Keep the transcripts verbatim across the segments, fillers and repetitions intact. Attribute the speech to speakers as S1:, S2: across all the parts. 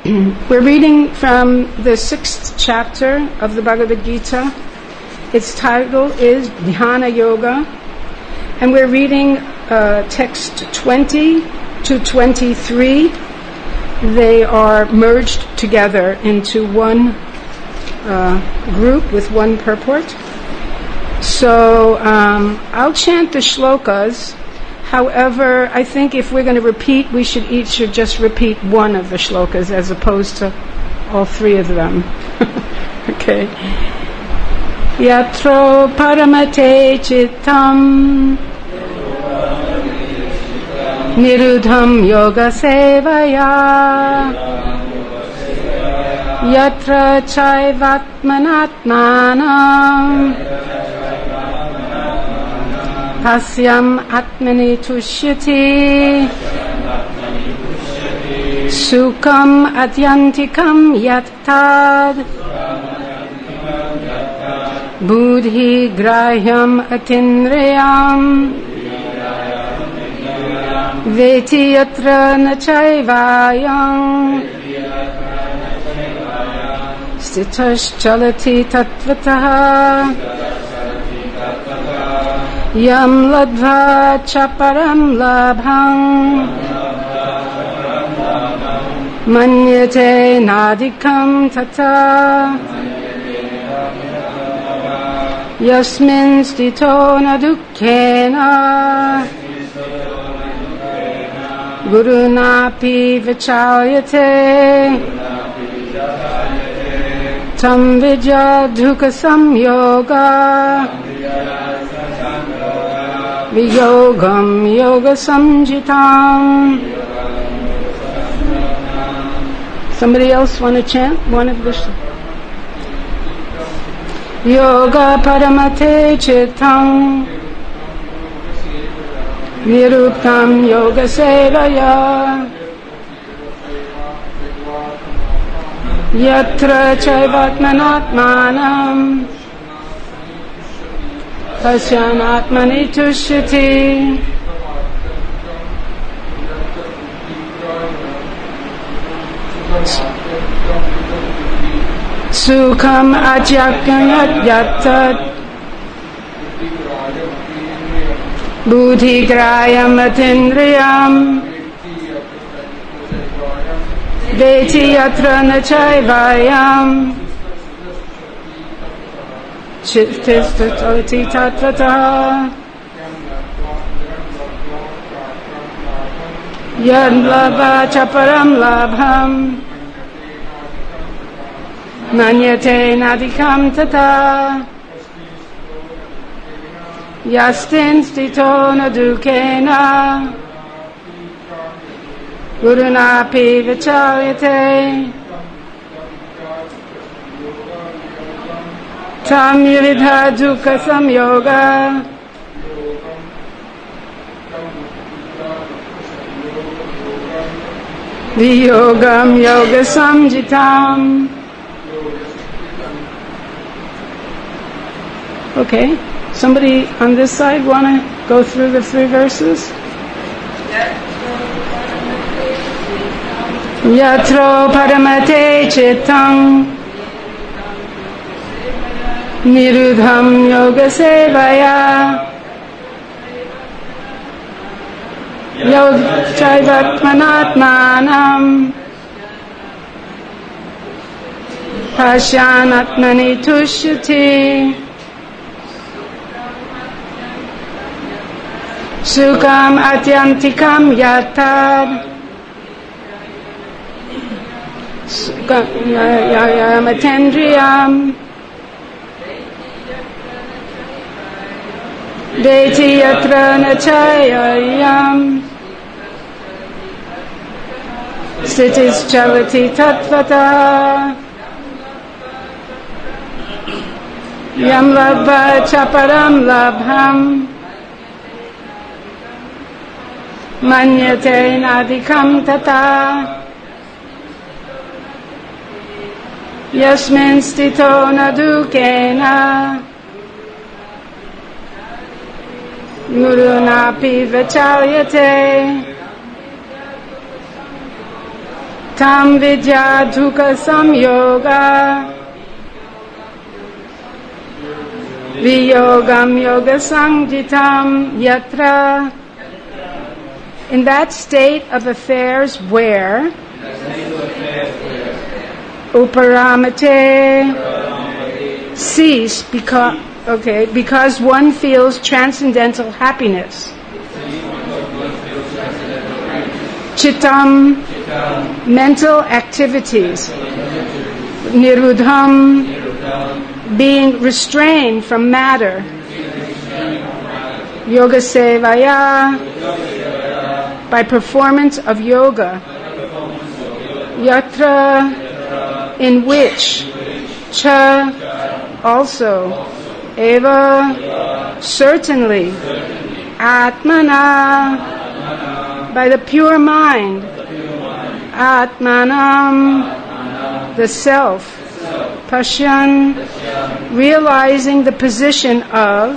S1: We're reading from the sixth chapter of the Bhagavad Gita. Its title is Dhyana Yoga, and we're reading uh, text twenty to twenty-three. They are merged together into one uh, group with one purport. So um, I'll chant the shlokas. However, I think if we're going to repeat, we should each should just repeat one of the shlokas as opposed to all three of them. Okay. Yatro paramate chittam nirudham yoga sevaya yatra chaivatmanatmanam Pasyam atmani tushyati Sukam adyantikam yattad Buddhi grahyam atinreyam Veti yatra nachaivayam Stitash chalati tatvataha Yam ladva chaparam labham Manyate nadikam tata Yasmin stito nadukkena Gurunapi vichalyate Tam vidya dukha samyoga Viyogam yoga samjitam. Somebody else want to chant one of the sh- Yoga paramate chitam Niruptam yoga sevaya Yatra chaivatmanatmanam Pasyanatmani tushyati Sukham ajakanyat yattat Buddhi grayam atindriyam Veti yatra nachaivayam Chittistatoti tatvata Yad labha chaparam labham Manyate nadikam tata Yastin stito nadukena Gurunapi vichalyate Tam yuvidha dukha samyoga Viyogam yoga samjitam. Okay, somebody on this side want to go through the three verses? Yatro paramate chitam Nirudham yoga sevaya Yoga chaivatmanatmanam Pasyanatmani tushyati Sukham atyantikam yattad Yam atendriyam Veti yatra nachayayam Stitis chalati tatvata Yam labha chaparam labham Manyate nadikam tata Yasmin stito nadukena Gurunapi vichalyate Tam vidya dukkha samyoga viyogam yoga sangjitam yatra. In that state of affairs where uparamate cease because okay because one feels transcendental happiness. Chittam, mental activities. Nirudham, being restrained from matter. Yoga sevaya, by performance of yoga. Yatra, in which. Cha, also. Eva, certainly. Atmana, by the pure mind. Atmanam, the self. Pashyan, realizing the position of.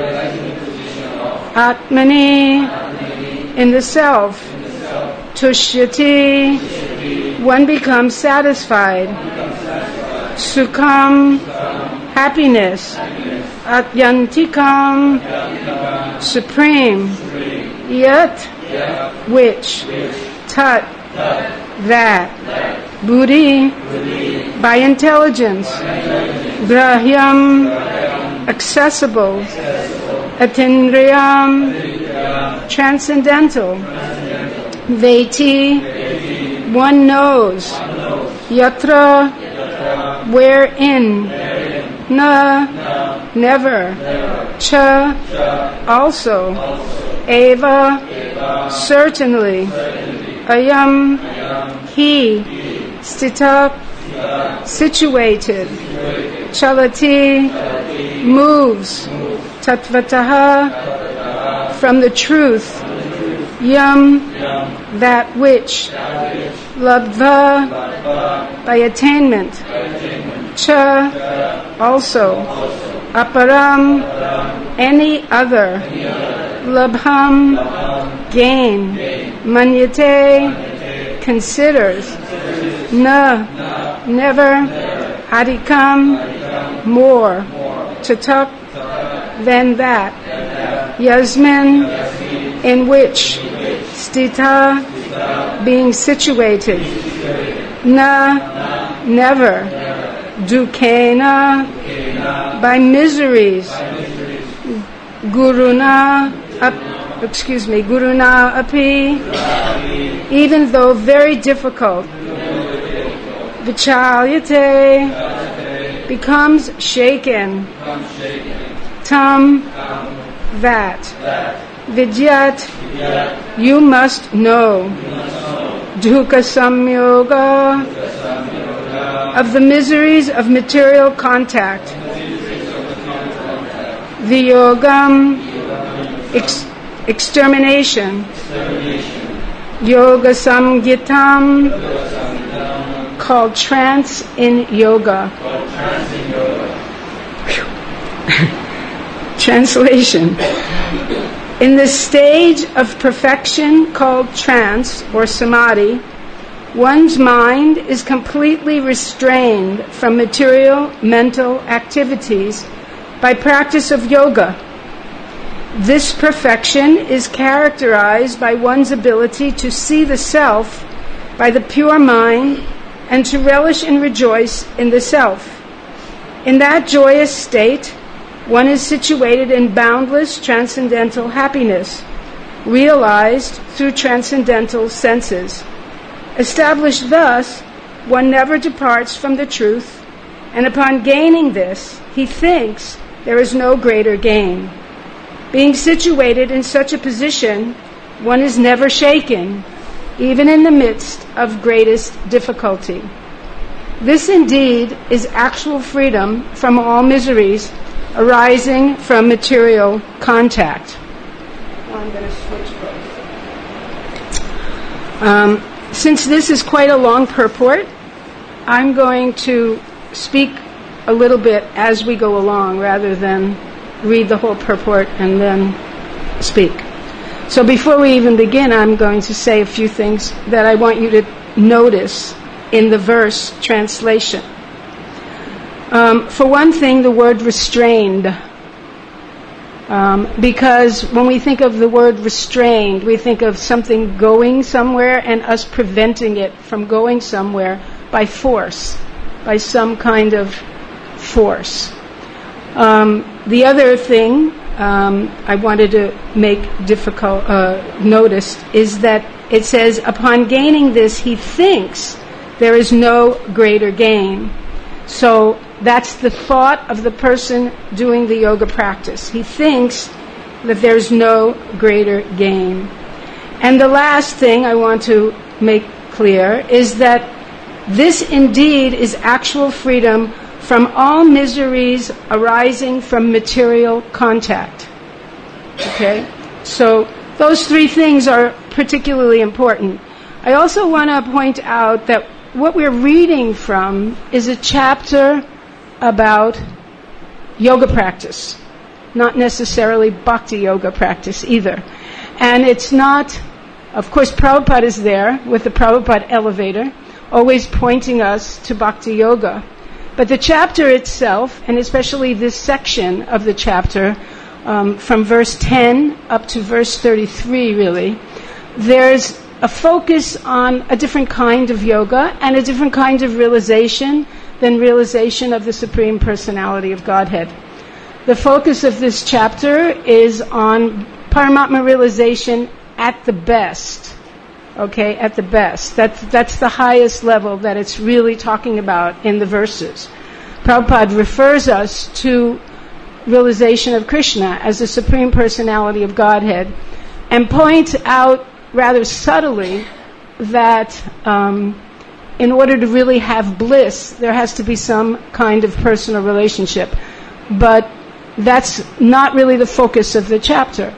S1: Atmani, in the self. Tushyati, one becomes satisfied. Sukham, happiness. Atyantikam, supreme. Yat, which. Tat, that. Buddhi, by intelligence. Grahyam, accessible. Atindriyam, transcendental. Veti, one knows. Yatra, wherein. Na, never. Cha, also. Eva, certainly. Ayam, he. Stita, situated. Chalati, moves. Tatvataha, from the truth. Yam, that which. Labdha, by attainment. Cha, also. Aparam, any other. Labham, gain. Manyate, considers. Na, never. Adhikam, more. Chatak, than that. Yasmin, in which. Stita, being situated. Na, never. Dukena, by miseries. Guruna, up, excuse me, Guruna api, even though very difficult. Vichalyate, becomes shaken. Tam, that. Vidyat, you must know. Dukkha samyoga, of the miseries of material contact. Viyogam, ex- extermination. Yoga samgitam, called trance in yoga. Translation. In the stage of perfection called trance or samadhi, one's mind is completely restrained from material mental activities by practice of yoga. This perfection is characterized by one's ability to see the self by the pure mind and to relish and rejoice in the self. In that joyous state, one is situated in boundless transcendental happiness, realized through transcendental senses. Established thus, one never departs from the truth, and upon gaining this, he thinks there is no greater gain. Being situated in such a position, one is never shaken, even in the midst of greatest difficulty. This indeed is actual freedom from all miseries arising from material contact. Now I'm going to switch books. Um, since this is quite a long purport, I'm going to speak a little bit as we go along rather than read the whole purport and then speak. So before we even begin, I'm going to say a few things that I want you to notice in the verse translation. Um, for one thing, the word restrained. Um, because when we think of the word restrained, we think of something going somewhere and us preventing it from going somewhere by force, by some kind of force. Um, the other thing um, I wanted to make difficult uh, notice is that it says, upon gaining this, he thinks there is no greater gain. So that's the thought of the person doing the yoga practice. He thinks that there's no greater gain. And the last thing I want to make clear is that this indeed is actual freedom from all miseries arising from material contact. Okay? So those three things are particularly important. I also want to point out that what we're reading from is a chapter about yoga practice, not necessarily bhakti yoga practice either. And it's not, of course, Prabhupada is there with the Prabhupada elevator, always pointing us to bhakti yoga. But the chapter itself, and especially this section of the chapter, um, from verse ten up to verse thirty-three really, there's a focus on a different kind of yoga and a different kind of realization than realization of the Supreme Personality of Godhead. The focus of this chapter is on Paramatma realization at the best. Okay, at the best. That's, that's the highest level that it's really talking about in the verses. Prabhupada refers us to realization of Krishna as the Supreme Personality of Godhead and points out rather subtly that um, in order to really have bliss, there has to be some kind of personal relationship. But that's not really the focus of the chapter.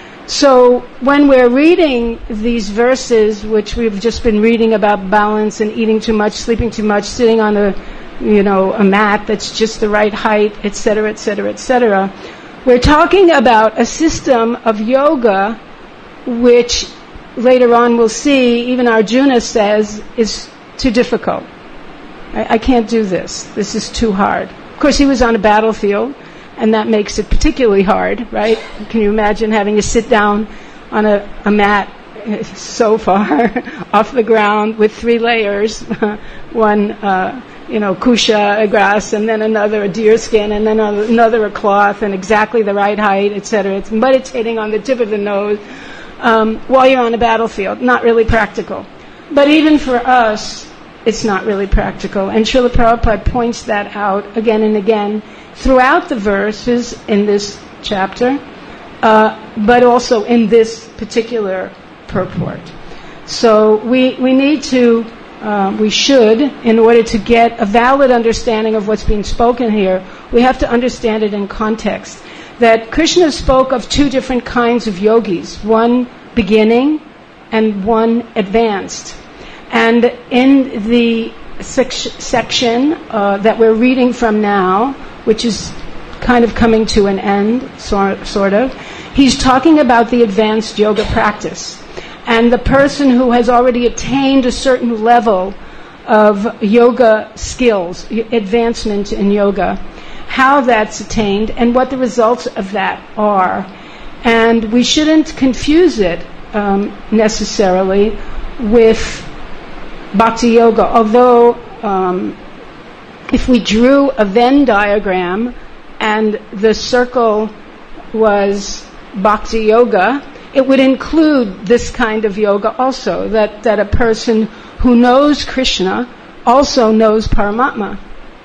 S1: So when we're reading these verses, which we've just been reading about balance and eating too much, sleeping too much, sitting on a, you know, a mat that's just the right height, et cetera, et cetera, et cetera, we're talking about a system of yoga which later on we'll see, even Arjuna says, is too difficult. I, I can't do this. This is too hard. Of course, he was on a battlefield, and that makes it particularly hard, right? Can you imagine having to sit down on a, a mat so far off the ground with three layers, one, uh, you know, kusha, a grass, and then another, a deer skin, and then another, a cloth, and exactly the right height, et cetera. It's meditating on the tip of the nose um, while you're on a battlefield. Not really practical. But even for us, it's not really practical. And Srila Prabhupada points that out again and again throughout the verses in this chapter, uh, but also in this particular purport. So we we need to, uh, we should, in order to get a valid understanding of what's being spoken here, we have to understand it in context. That Krishna spoke of two different kinds of yogis, one beginning and one advanced. And in the sec- section uh, that we're reading from now, which is kind of coming to an end, so, sort of, he's talking about the advanced yoga practice. And the person who has already attained a certain level of yoga skills, advancement in yoga, how that's attained and what the results of that are. And we shouldn't confuse it um, necessarily with Bhakti Yoga, although um, if we drew a Venn diagram and the circle was Bhakti Yoga, it would include this kind of yoga also, that, that a person who knows Krishna also knows Paramatma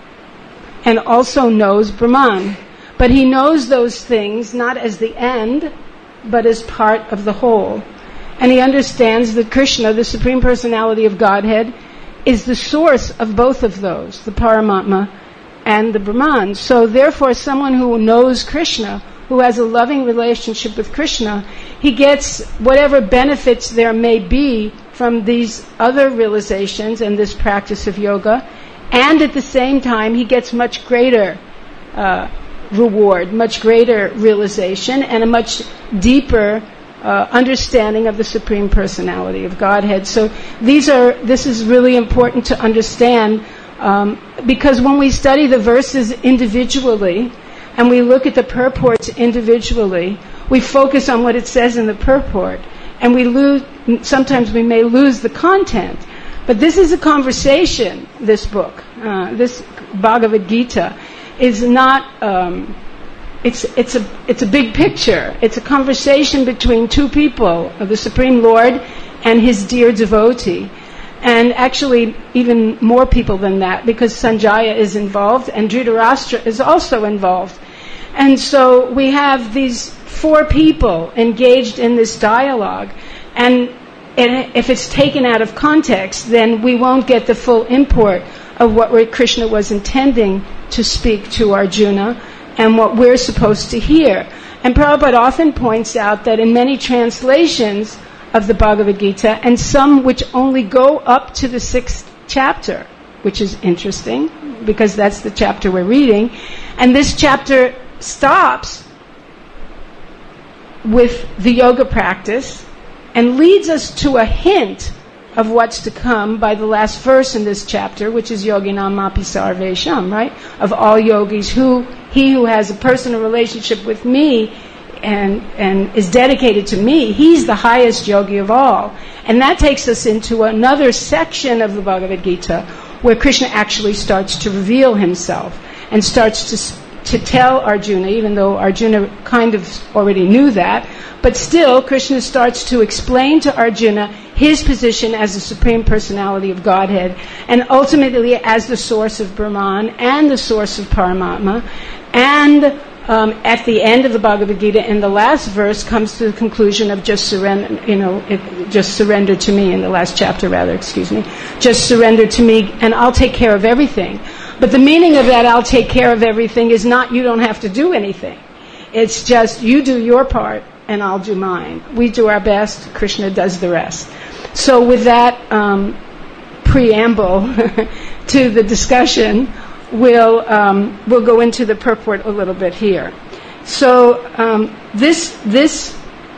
S1: and also knows Brahman. But he knows those things not as the end, but as part of the whole. And he understands that Krishna, the Supreme Personality of Godhead, is the source of both of those, the Paramatma and the Brahman. So therefore, someone who knows Krishna, who has a loving relationship with Krishna, he gets whatever benefits there may be from these other realizations and this practice of yoga, and at the same time, he gets much greater uh, reward, much greater realization, and a much deeper uh, understanding of the Supreme Personality of Godhead. So these are, this is really important to understand, um, because when we study the verses individually and we look at the purports individually, we focus on what it says in the purport, and we lose, sometimes we may lose the content. But this is a conversation, this book, uh, this Bhagavad Gita is not, um, it's, it's a, it's a big picture. It's a conversation between two people, the Supreme Lord and his dear devotee. And actually even more people than that, because Sanjaya is involved and Dhritarashtra is also involved. And so we have these four people engaged in this dialogue, and And if it's taken out of context, then we won't get the full import of what Krishna was intending to speak to Arjuna and what we're supposed to hear. And Prabhupada often points out that in many translations of the Bhagavad Gita, and some which only go up to the sixth chapter, which is interesting, because that's the chapter we're reading, and this chapter stops with the yoga practice, and leads us to a hint of what's to come by the last verse in this chapter, which is Yoginam Api Sarvesham, right? Of all yogis, who he who has a personal relationship with me and and is dedicated to me, he's the highest yogi of all. And that takes us into another section of the Bhagavad Gita, where Krishna actually starts to reveal himself and starts to to tell Arjuna, even though Arjuna kind of already knew that, but still Krishna starts to explain to Arjuna his position as the Supreme Personality of Godhead, and ultimately as the source of Brahman and the source of Paramatma. And um, at the end of the Bhagavad Gita, in the last verse, comes to the conclusion of just surrender, you know, it, just surrender to me, in the last chapter rather, excuse me, just surrender to me and I'll take care of everything. But the meaning of that I'll take care of everything is not you don't have to do anything. It's just you do your part and I'll do mine. We do our best, Krishna does the rest. So with that um, preamble to the discussion, we'll, um, we'll go into the purport a little bit here. So um, this, this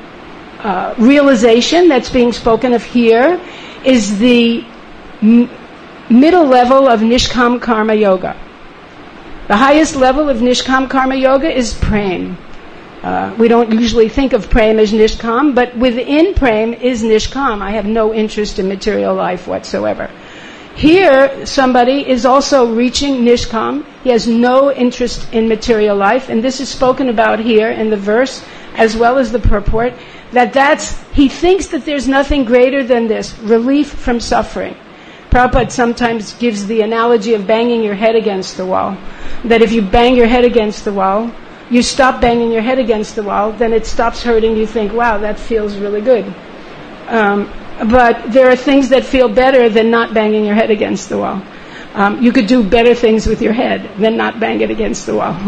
S1: uh, realization that's being spoken of here is the m- middle level of Nishkam Karma Yoga. The highest level of Nishkam Karma Yoga is Prem. Uh, we don't usually think of Prem as Nishkam, but within Prem is Nishkam. I have no interest in material life whatsoever. Here, somebody is also reaching Nishkam. He has no interest in material life, and this is spoken about here in the verse as well as the purport, that that's, he thinks that there's nothing greater than this, relief from suffering. Prabhupada sometimes gives the analogy of banging your head against the wall. That if you bang your head against the wall, you stop banging your head against the wall, then it stops hurting. You think, wow, that feels really good. Um, but there are things that feel better than not banging your head against the wall. Um, you could do better things with your head than not bang it against the wall.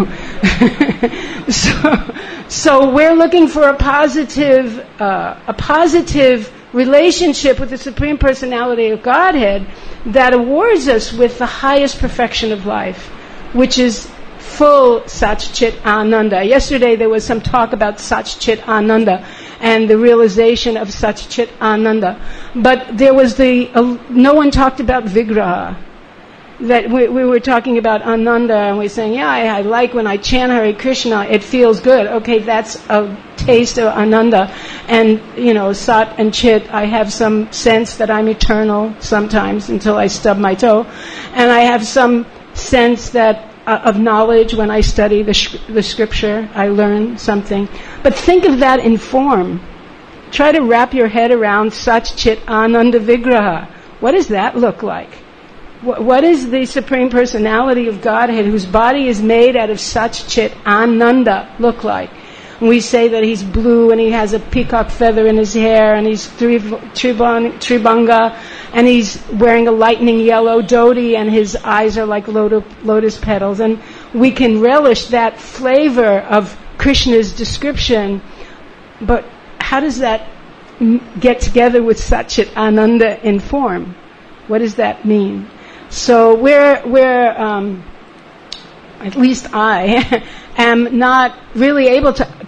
S1: so, so we're looking for a positive, uh, a positive relationship with the Supreme Personality of Godhead that awards us with the highest perfection of life, which is full Sat Chit Ananda. Yesterday there was some talk about Sat Chit Ananda and the realization of Sat Chit Ananda, but there was the uh, no one talked about Vigraha. That we, we were talking about Ananda, and we were saying, yeah, I, I like when I chant Hare Krishna, it feels good. Okay, that's a taste of Ananda. And, you know, Sat and Chit, I have some sense that I'm eternal sometimes until I stub my toe. And I have some sense that uh, of knowledge when I study the, sh- the scripture, I learn something. But think of that in form. Try to wrap your head around Sat Chit Ananda Vigraha. What does that look like? What is the Supreme Personality of Godhead, whose body is made out of Sat Chit Ananda, look like? And we say that he's blue and he has a peacock feather in his hair and he's Tribanga and he's wearing a lightning yellow dhoti and his eyes are like lotus petals. And we can relish that flavor of Krishna's description, but how does that get together with Sat Chit Ananda in form? What does that mean? So we're, we're um, at least I, am not really able to,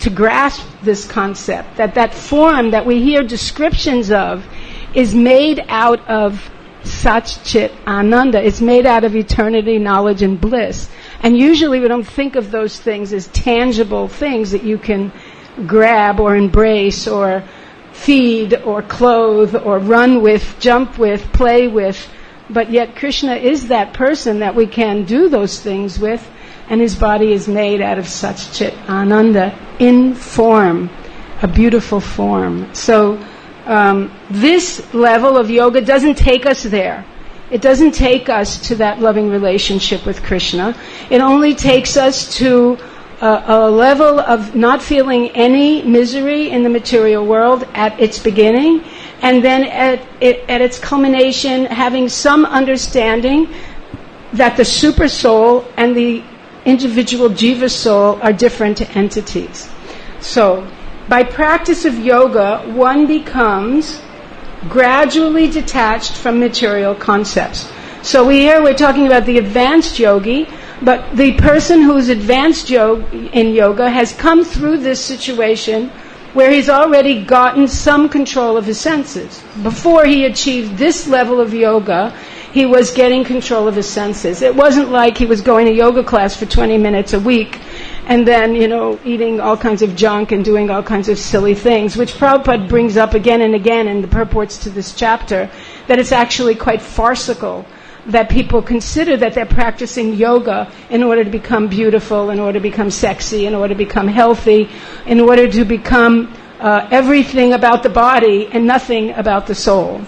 S1: to grasp this concept, that that form that we hear descriptions of is made out of Sat Chit Ananda. It's made out of eternity, knowledge, and bliss. And usually we don't think of those things as tangible things that you can grab or embrace or feed or clothe or run with, jump with, play with. But yet Krishna is that person that we can do those things with, and his body is made out of Sat Chit Ananda in form, a beautiful form. So um, this level of yoga doesn't take us there. It doesn't take us to that loving relationship with Krishna. It only takes us to a, a level of not feeling any misery in the material world at its beginning, and then at, it, at its culmination having some understanding that the super soul and the individual jiva soul are different entities. So, by practice of yoga, one becomes gradually detached from material concepts. So we here we're talking about the advanced yogi, but the person who's advanced yo- in yoga has come through this situation where he's already gotten some control of his senses. Before he achieved this level of yoga, he was getting control of his senses. It wasn't like he was going to yoga class for twenty minutes a week and then, you know, eating all kinds of junk and doing all kinds of silly things, which Prabhupada brings up again and again in the purports to this chapter, that it's actually quite farcical that people consider that they're practicing yoga in order to become beautiful, in order to become sexy, in order to become healthy, in order to become uh, everything about the body and nothing about the soul.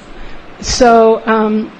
S1: So, um,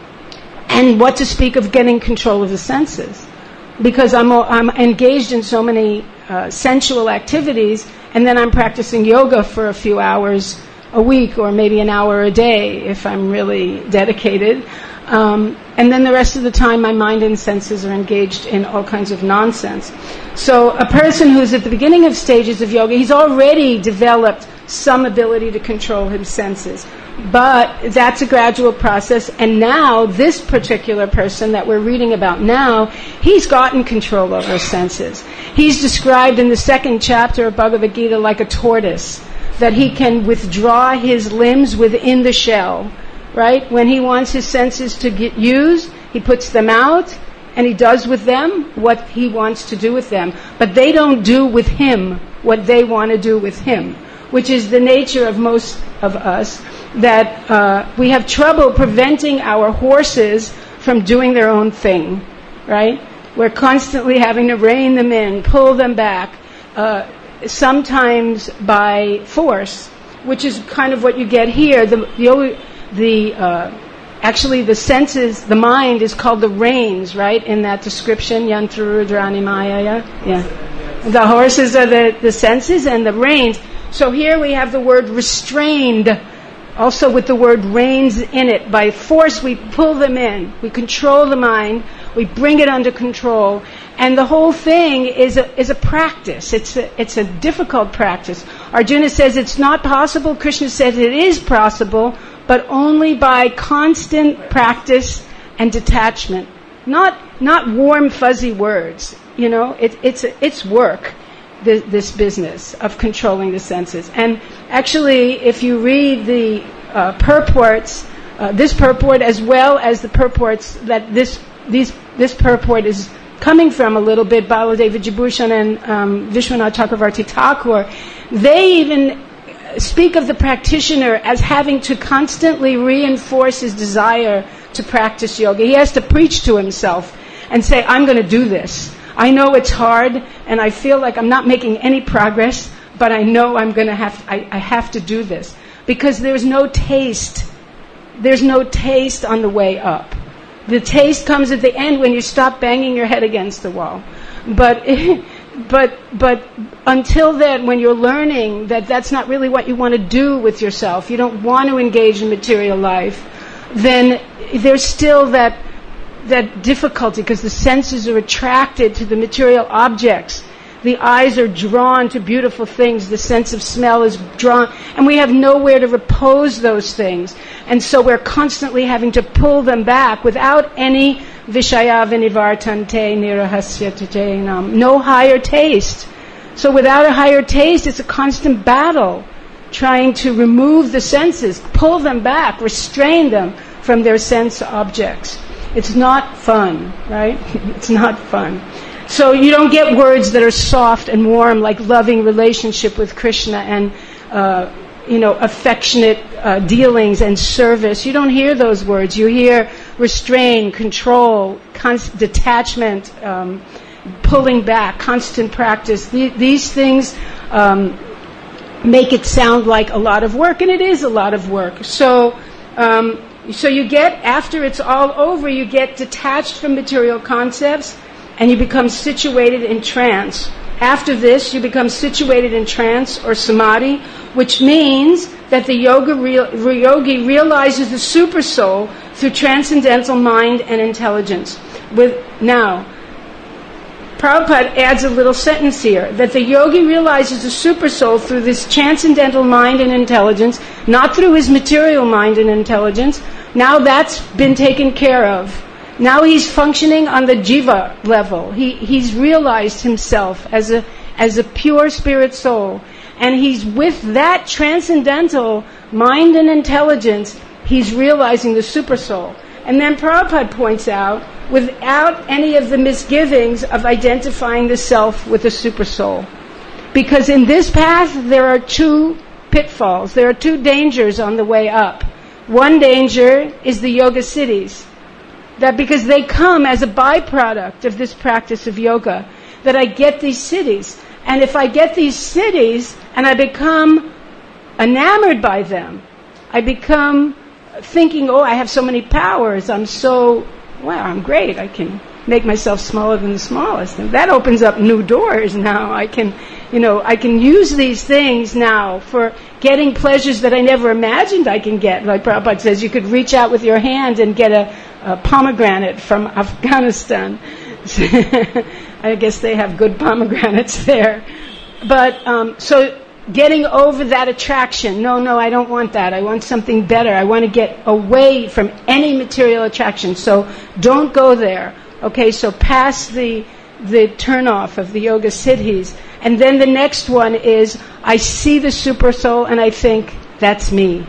S1: and what to speak of getting control of the senses? Because I'm I'm engaged in so many uh, sensual activities, and then I'm practicing yoga for a few hours a week, or maybe an hour a day if I'm really dedicated. Um, and then the rest of the time my mind and senses are engaged in all kinds of nonsense. So a person who's at the beginning of stages of yoga, he's already developed some ability to control his senses. But that's a gradual process, and now this particular person that we're reading about now, he's gotten control over his senses. He's described in the second chapter of Bhagavad Gita like a tortoise, that he can withdraw his limbs within the shell, right? When he wants his senses to get used, he puts them out, and he does with them what he wants to do with them. But they don't do with him what they want to do with him, which is the nature of most of us, that uh, we have trouble preventing our horses from doing their own thing, right? We're constantly having to rein them in, pull them back, uh, sometimes by force, which is kind of what you get here. The, the, the uh, actually the senses, the mind is called the reins, right? In that description, Yantra Rudrani Maya, yeah. The horses are the, the senses, and the reins. So here we have the word restrained, also with the word reins in it. By force we pull them in, we control the mind, we bring it under control, and the whole thing is a, is a practice. It's a, it's a difficult practice. Arjuna says it's not possible, Krishna says it is possible, but only by constant practice and detachment. Not not warm, fuzzy words, you know, it, it's it's work. This business of controlling the senses. And actually, if you read the uh, purports, uh, this purport as well as the purports that this these this purport is coming from a little bit, Baladeva Vijayabhushan and um, Vishwanath Chakravarti Thakur, they even speak of the practitioner as having to constantly reinforce his desire to practice yoga. He has to preach to himself and say, I'm going to do this. I know it's hard, and I feel like I'm not making any progress, but I know I'm going to have, I, I have to do this. Because there's no taste. There's no taste on the way up. The taste comes at the end when you stop banging your head against the wall. But, but, but until then, when you're learning that that's not really what you want to do with yourself, you don't want to engage in material life, then there's still that that difficulty, because the senses are attracted to the material objects. The eyes are drawn to beautiful things. The sense of smell is drawn. And we have nowhere to repose those things. And so we're constantly having to pull them back without any vishaya vinivartante nirahasya tajenam. No higher taste. So without a higher taste, it's a constant battle trying to remove the senses, pull them back, restrain them from their sense objects. It's not fun, right? It's not fun. So you don't get words that are soft and warm, like loving relationship with Krishna and, uh, you know, affectionate uh, dealings and service. You don't hear those words. You hear restrain, control, constant detachment, um, pulling back, constant practice. Th- these things um, make it sound like a lot of work, and it is a lot of work. So, um, so you get, after it's all over, you get detached from material concepts, and you become situated in trance. After this, you become situated in trance or samadhi, which means that the yoga real, yogi realizes the super soul through transcendental mind and intelligence. With now, Prabhupada adds a little sentence here, that the yogi realizes the super soul through this transcendental mind and intelligence, not through his material mind and intelligence. Now that's been taken care of. Now he's functioning on the jiva level. He he's realized himself as a as a pure spirit soul, and he's with that transcendental mind and intelligence. He's realizing the super soul. And then Prabhupada points out, without any of the misgivings of identifying the self with the super soul, because in this path there are two pitfalls. There are two dangers on the way up. One danger is the yoga siddhis. That because they come as a byproduct of this practice of yoga, that I get these siddhis. And if I get these siddhis and I become enamored by them, I become thinking, oh, I have so many powers, I'm so, wow, I'm great, I can make myself smaller than the smallest. And that opens up new doors now. I can, you know, I can use these things now for getting pleasures that I never imagined I can get. Like Prabhupada says, you could reach out with your hand and get a, a pomegranate from Afghanistan. I guess they have good pomegranates there. But, um, so getting over that attraction, no, no, I don't want that. I want something better. I want to get away from any material attraction. So don't go there. Okay, so pass the the turn-off of the yoga siddhis. And then the next one is, I see the super soul and I think, that's me.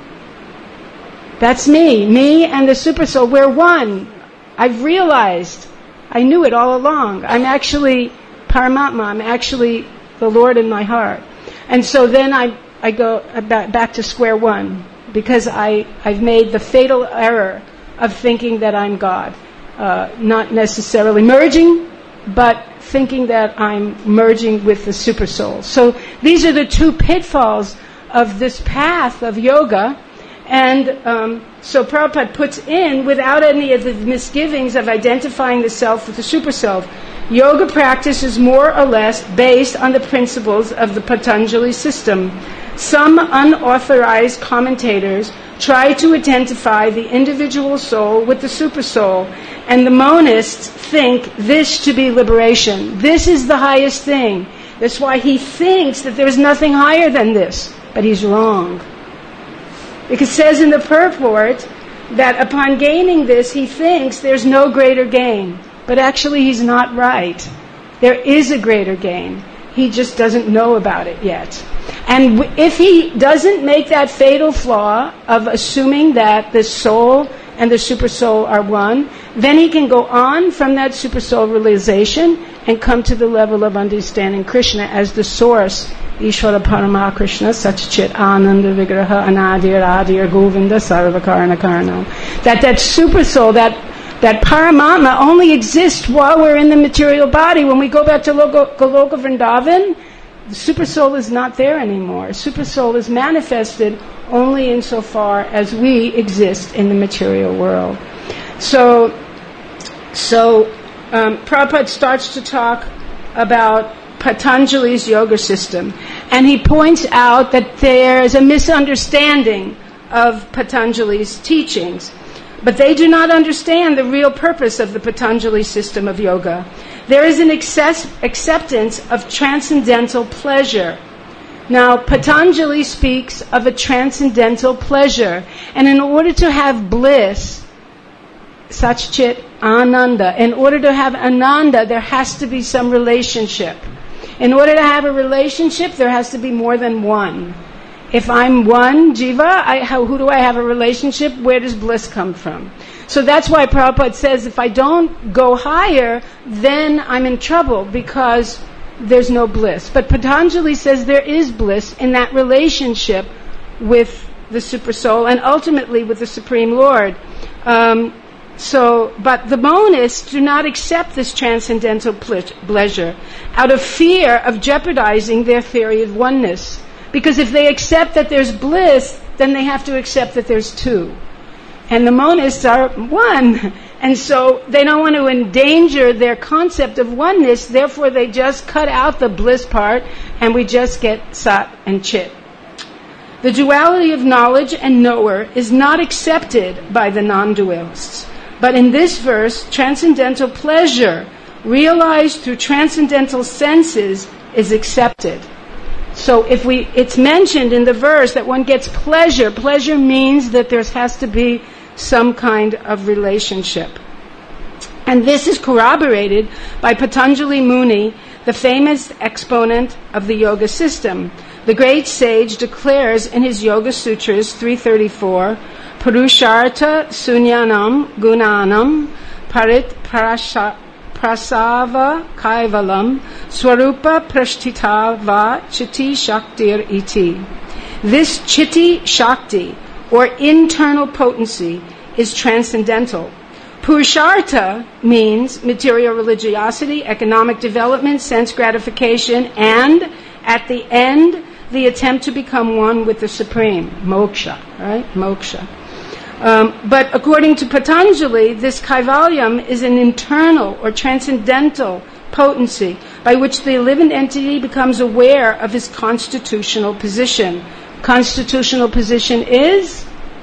S1: That's me. Me and the super soul, we're one. I've realized, I knew it all along. I'm actually Paramatma. I'm actually the Lord in my heart. And so then I, I go back to square one, because I, I've made the fatal error of thinking that I'm God. Uh, not necessarily merging, but thinking that I'm merging with the super soul. So these are the two pitfalls of this path of yoga. And um, so Prabhupada puts in, without any of the misgivings of identifying the self with the super self, yoga practice is more or less based on the principles of the Patanjali system. Some unauthorized commentators try to identify the individual soul with the super soul, and the monists think this to be liberation. This is the highest thing. That's why he thinks that there's nothing higher than this, but he's wrong. Because it says in the purport that upon gaining this, he thinks there's no greater gain. But actually he's not right. There is a greater gain. He just doesn't know about it yet. And if he doesn't make that fatal flaw of assuming that the soul and the super soul are one, then he can go on from that super soul realization and come to the level of understanding Krishna as the source, Ishvara Parama Krishna, Satchit Ananda Vigraha Anadir Adir Govinda Sarvakarna Karnam. That that super soul, that that Paramatma only exists while we're in the material body. When we go back to Goloka, Goloka Vrindavan, the super soul is not there anymore. Super soul is manifested only insofar as we exist in the material world. So, so um, Prabhupada starts to talk about Patanjali's yoga system, and he points out that there's a misunderstanding of Patanjali's teachings. But they do not understand the real purpose of the Patanjali system of yoga. There is an excess, acceptance of transcendental pleasure. Now, Patanjali speaks of a transcendental pleasure. And in order to have bliss, Satchit Ananda, in order to have Ananda, there has to be some relationship. In order to have a relationship, there has to be more than one. If I'm one jiva, I, how, who do I have a relationship? Where does bliss come from? So that's why Prabhupada says if I don't go higher, then I'm in trouble because there's no bliss. But Patanjali says there is bliss in that relationship with the Super Soul and ultimately with the Supreme Lord. Um, so, but the monists do not accept this transcendental pleasure out of fear of jeopardizing their theory of oneness. Because if they accept that there's bliss, then they have to accept that there's two. And the monists are one. And so they don't want to endanger their concept of oneness, therefore they just cut out the bliss part and we just get sat and chit. The duality of knowledge and knower is not accepted by the non-dualists. But in this verse, transcendental pleasure, realized through transcendental senses, is accepted. So if we, it's mentioned in the verse that one gets pleasure. Pleasure means that there has to be some kind of relationship. And this is corroborated by Patanjali Muni, the famous exponent of the yoga system. The great sage declares in his Yoga Sutras three thirty-four, Purushartha Sunyanam Gunanam Parit Prasha Prasava Kaivalam Swarupa Prashtitava Chitti Shaktir Iti. This Chitti Shakti, or internal potency, is transcendental. Purushartha means material religiosity, economic development, sense gratification, and at the end, the attempt to become one with the Supreme, moksha, right? Moksha. Um, but according to Patanjali, this kaivalyam is an internal or transcendental potency by which the living entity becomes aware of his constitutional position. Constitutional position is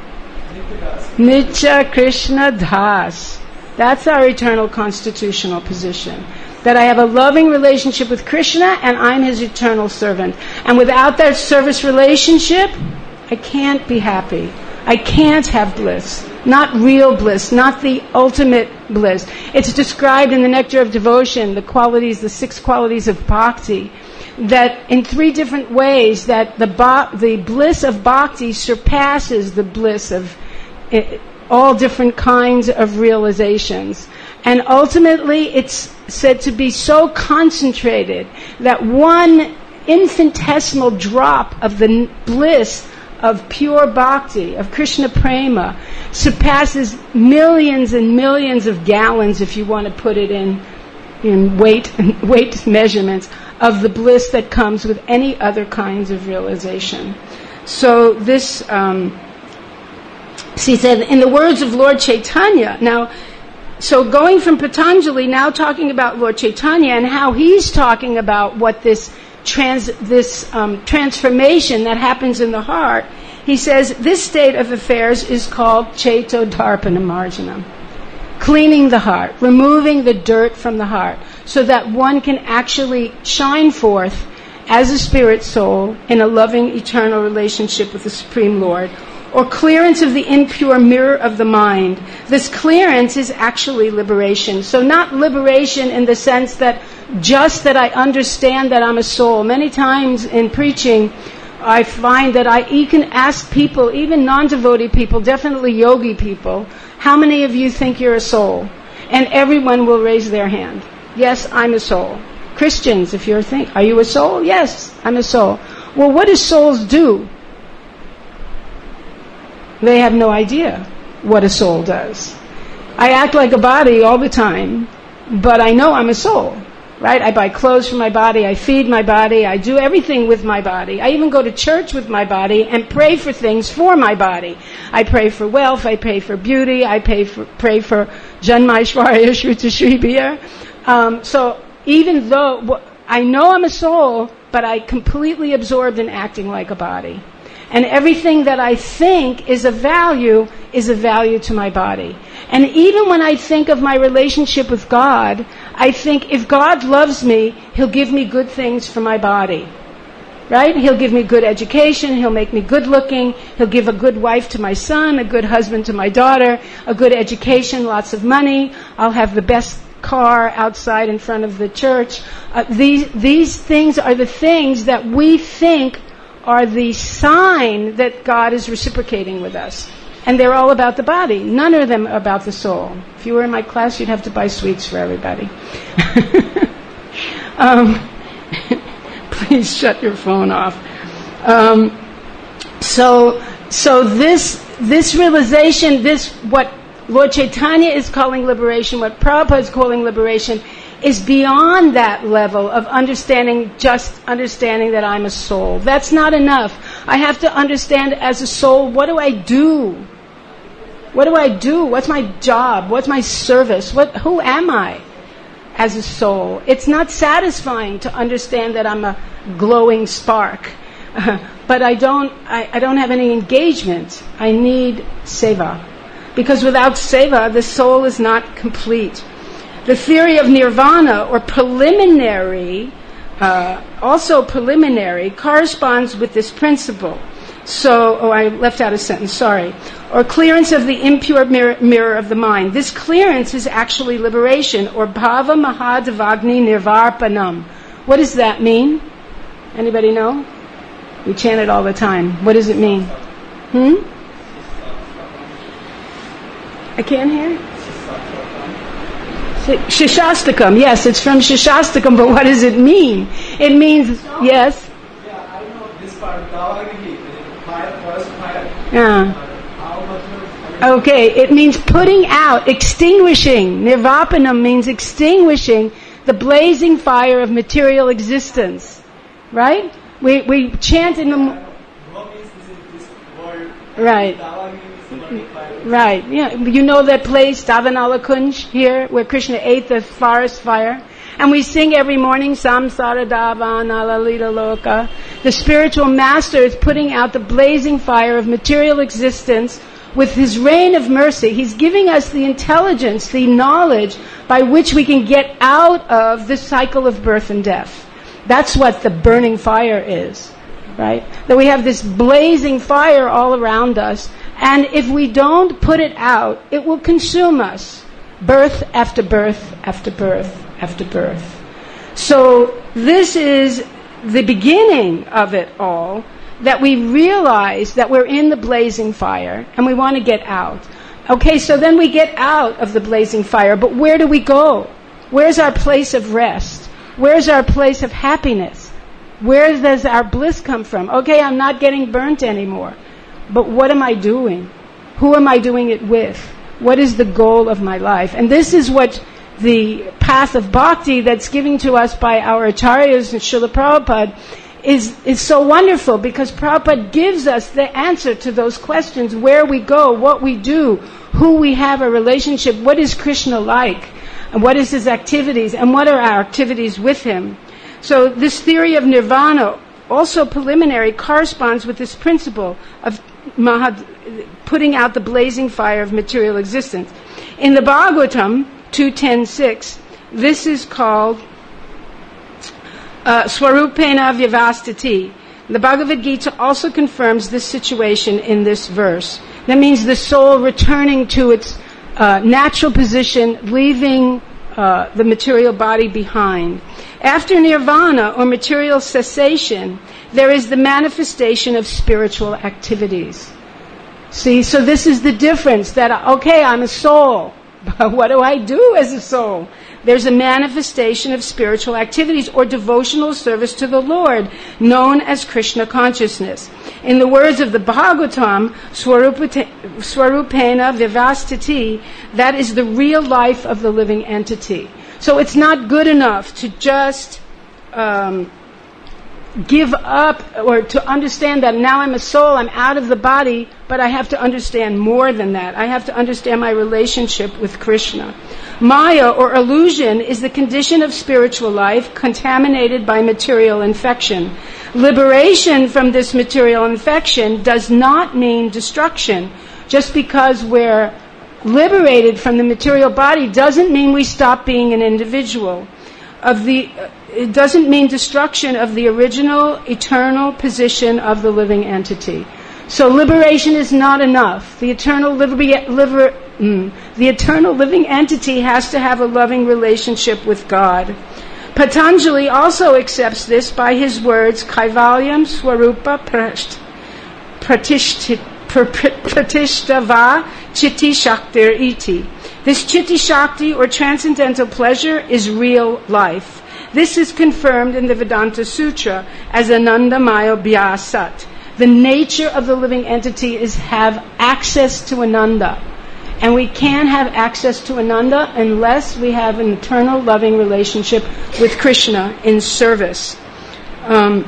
S1: Nitya Krishna Das. That's our eternal constitutional position. That I have a loving relationship with Krishna and I'm his eternal servant. And without that service relationship, I can't be happy. I can't have bliss. Not real bliss, not the ultimate bliss. It's described in the Nectar of Devotion, the qualities, the six qualities of bhakti, that in three different ways that the ba- the bliss of bhakti surpasses the bliss of it, all different kinds of realizations. And ultimately it's said to be so concentrated that one infinitesimal drop of the bliss of pure bhakti, of Krishna prema, surpasses millions and millions of gallons, if you want to put it in in weight weight measurements, of the bliss that comes with any other kinds of realization. So this, um, she said, in the words of Lord Chaitanya, now, so going from Patanjali, now talking about Lord Chaitanya and how he's talking about what this trans, this um, transformation that happens in the heart, he says this state of affairs is called Chaito Darpana Marjanam. Cleaning the heart, removing the dirt from the heart, so that one can actually shine forth as a spirit soul in a loving eternal relationship with the Supreme Lord, or clearance of the impure mirror of the mind. This clearance is actually liberation. So not liberation in the sense that just that I understand that I'm a soul. Many times in preaching, I find that I you can ask people, even non-devotee people, definitely yogi people, how many of you think you're a soul? And everyone will raise their hand. Yes, I'm a soul. Christians, if you're think, are you a soul? Yes, I'm a soul. Well, what do souls do? They have no idea what a soul does. I act like a body all the time, but I know I'm a soul, right? I buy clothes for my body, I feed my body, I do everything with my body. I even go to church with my body and pray for things for my body. I pray for wealth, I pray for beauty, I pray for, pray for Janmaishvarya Shruta Shribir. Um, so even though I know I'm a soul, but I completely absorbed in acting like a body. And everything that I think is of value is of value to my body. And even when I think of my relationship with God, I think if God loves me, He'll give me good things for my body. Right? He'll give me good education, He'll make me good looking, He'll give a good wife to my son, a good husband to my daughter, a good education, lots of money, I'll have the best car outside in front of the church. Uh, these these things are the things that we think are the sign that God is reciprocating with us. And they're all about the body. None of them are about the soul. If you were in my class, you'd have to buy sweets for everybody. um, please shut your phone off. Um, so, so this this realization, this what Lord Chaitanya is calling liberation, what Prabhupada is calling liberation, is beyond that level of understanding, just understanding that I'm a soul. That's not enough. I have to understand as a soul, what do I do? What do I do? What's my job? What's my service? What? Who am I as a soul? It's not satisfying to understand that I'm a glowing spark, uh, but I don't. I, I don't have any engagement. I need seva, because without seva, the soul is not complete. The theory of nirvana, or preliminary, uh, also preliminary, corresponds with this principle. So, oh, I left out a sentence, sorry. Or clearance of the impure mirror, mirror of the mind. This clearance is actually liberation, or bhava mahadavagni nirvarpanam. What does that mean? Anybody know? We chant it all the time. What does it mean? Hmm? I can't hear. Shishastakam. Yes, it's from Shishastakam, but what does it mean? It means, yes?
S2: Yeah, I know this part. Fire, first fire.
S1: Yeah. Okay, it means putting out, extinguishing. Nirvapanam means extinguishing the blazing fire of material existence. Right? We we chant in the... Right. Right. Yeah. You know that place, Davanala Kunj, here, where Krishna ate the forest fire? And we sing every morning, Samsara Davanala Lita Loka. The spiritual master is putting out the blazing fire of material existence with his rain of mercy. He's giving us the intelligence, the knowledge by which we can get out of the cycle of birth and death. That's what the burning fire is, right? That we have this blazing fire all around us, and if we don't put it out, it will consume us. Birth after birth after birth after birth. So this is the beginning of it all, that we realize that we're in the blazing fire and we want to get out. Okay, so then we get out of the blazing fire, but where do we go? Where's our place of rest? Where's our place of happiness? Where does our bliss come from? Okay, I'm not getting burnt anymore, but what am I doing? Who am I doing it with? What is the goal of my life? And this is what the path of bhakti that's given to us by our acharyas and Srila Prabhupada is, is so wonderful, because Prabhupada gives us the answer to those questions: where we go, what we do, who we have a relationship, what is Krishna like, and what is his activities, and what are our activities with him. So this theory of nirvana, also preliminary, corresponds with this principle of mahad, putting out the blazing fire of material existence. In the Bhagavatam two ten six, this is called uh, Swarupena Vyavastiti. The Bhagavad Gita also confirms this situation in this verse. That means the soul returning to its uh, natural position, leaving uh, the material body behind. After nirvana, or material cessation, there is the manifestation of spiritual activities. See, so this is the difference, that, okay, I'm a soul, but what do I do as a soul? There's a manifestation of spiritual activities or devotional service to the Lord, known as Krishna consciousness. In the words of the Bhagavatam, Swarupena Vivastiti, that is the real life of the living entity. So it's not good enough to just um, give up, or to understand that now I'm a soul, I'm out of the body, but I have to understand more than that. I have to understand my relationship with Krishna. Maya, or illusion, is the condition of spiritual life contaminated by material infection. Liberation from this material infection does not mean destruction. Just because we're liberated from the material body doesn't mean we stop being an individual. Of the, it doesn't mean destruction of the original, eternal position of the living entity. So liberation is not enough. The eternal liber- liber- Mm. The eternal living entity has to have a loving relationship with God. Patanjali also accepts this by his words, Kaivalyam Swarupa Pratishtava Chitti Shaktir Iti. This Chitti Shakti, or transcendental pleasure, is real life. This is confirmed in the Vedanta Sutra as Anandamaya Bhyasat. The nature of the living entity is have access to Ananda. And we can't have access to Ananda unless we have an eternal loving relationship with Krishna in service. Um,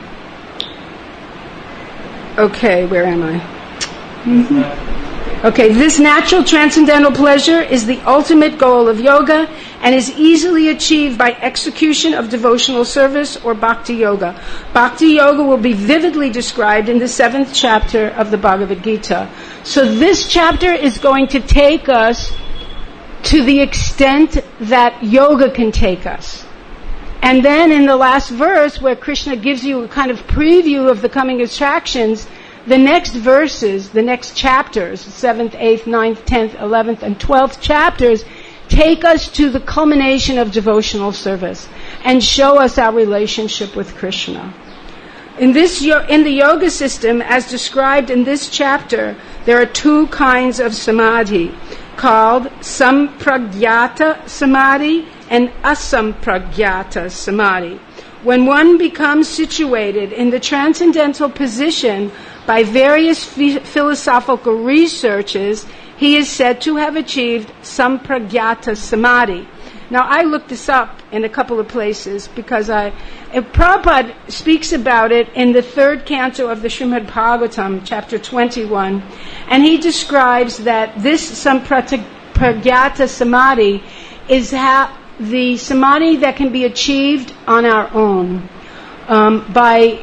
S1: okay, where am I? Mm-hmm. Okay, this natural transcendental pleasure is the ultimate goal of yoga and is easily achieved by execution of devotional service or bhakti yoga. Bhakti yoga will be vividly described in the seventh chapter of the Bhagavad Gita. So this chapter is going to take us to the extent that yoga can take us. And then in the last verse, where Krishna gives you a kind of preview of the coming attractions, the next verses, the next chapters, seventh, eighth, ninth, tenth, eleventh, and twelfth chapters, take us to the culmination of devotional service and show us our relationship with Krishna. In this, in the yoga system, as described in this chapter, there are two kinds of samadhi, called sampragyata samadhi and asampragyata samadhi. When one becomes situated in the transcendental position by various ph- philosophical researches, he is said to have achieved sampragyata samadhi. Now, I looked this up in a couple of places because I, uh, Prabhupada speaks about it in the third canto of the Srimad Bhagavatam, chapter twenty-one, and he describes that this sampragyata samadhi is how the samadhi that can be achieved on our own um, by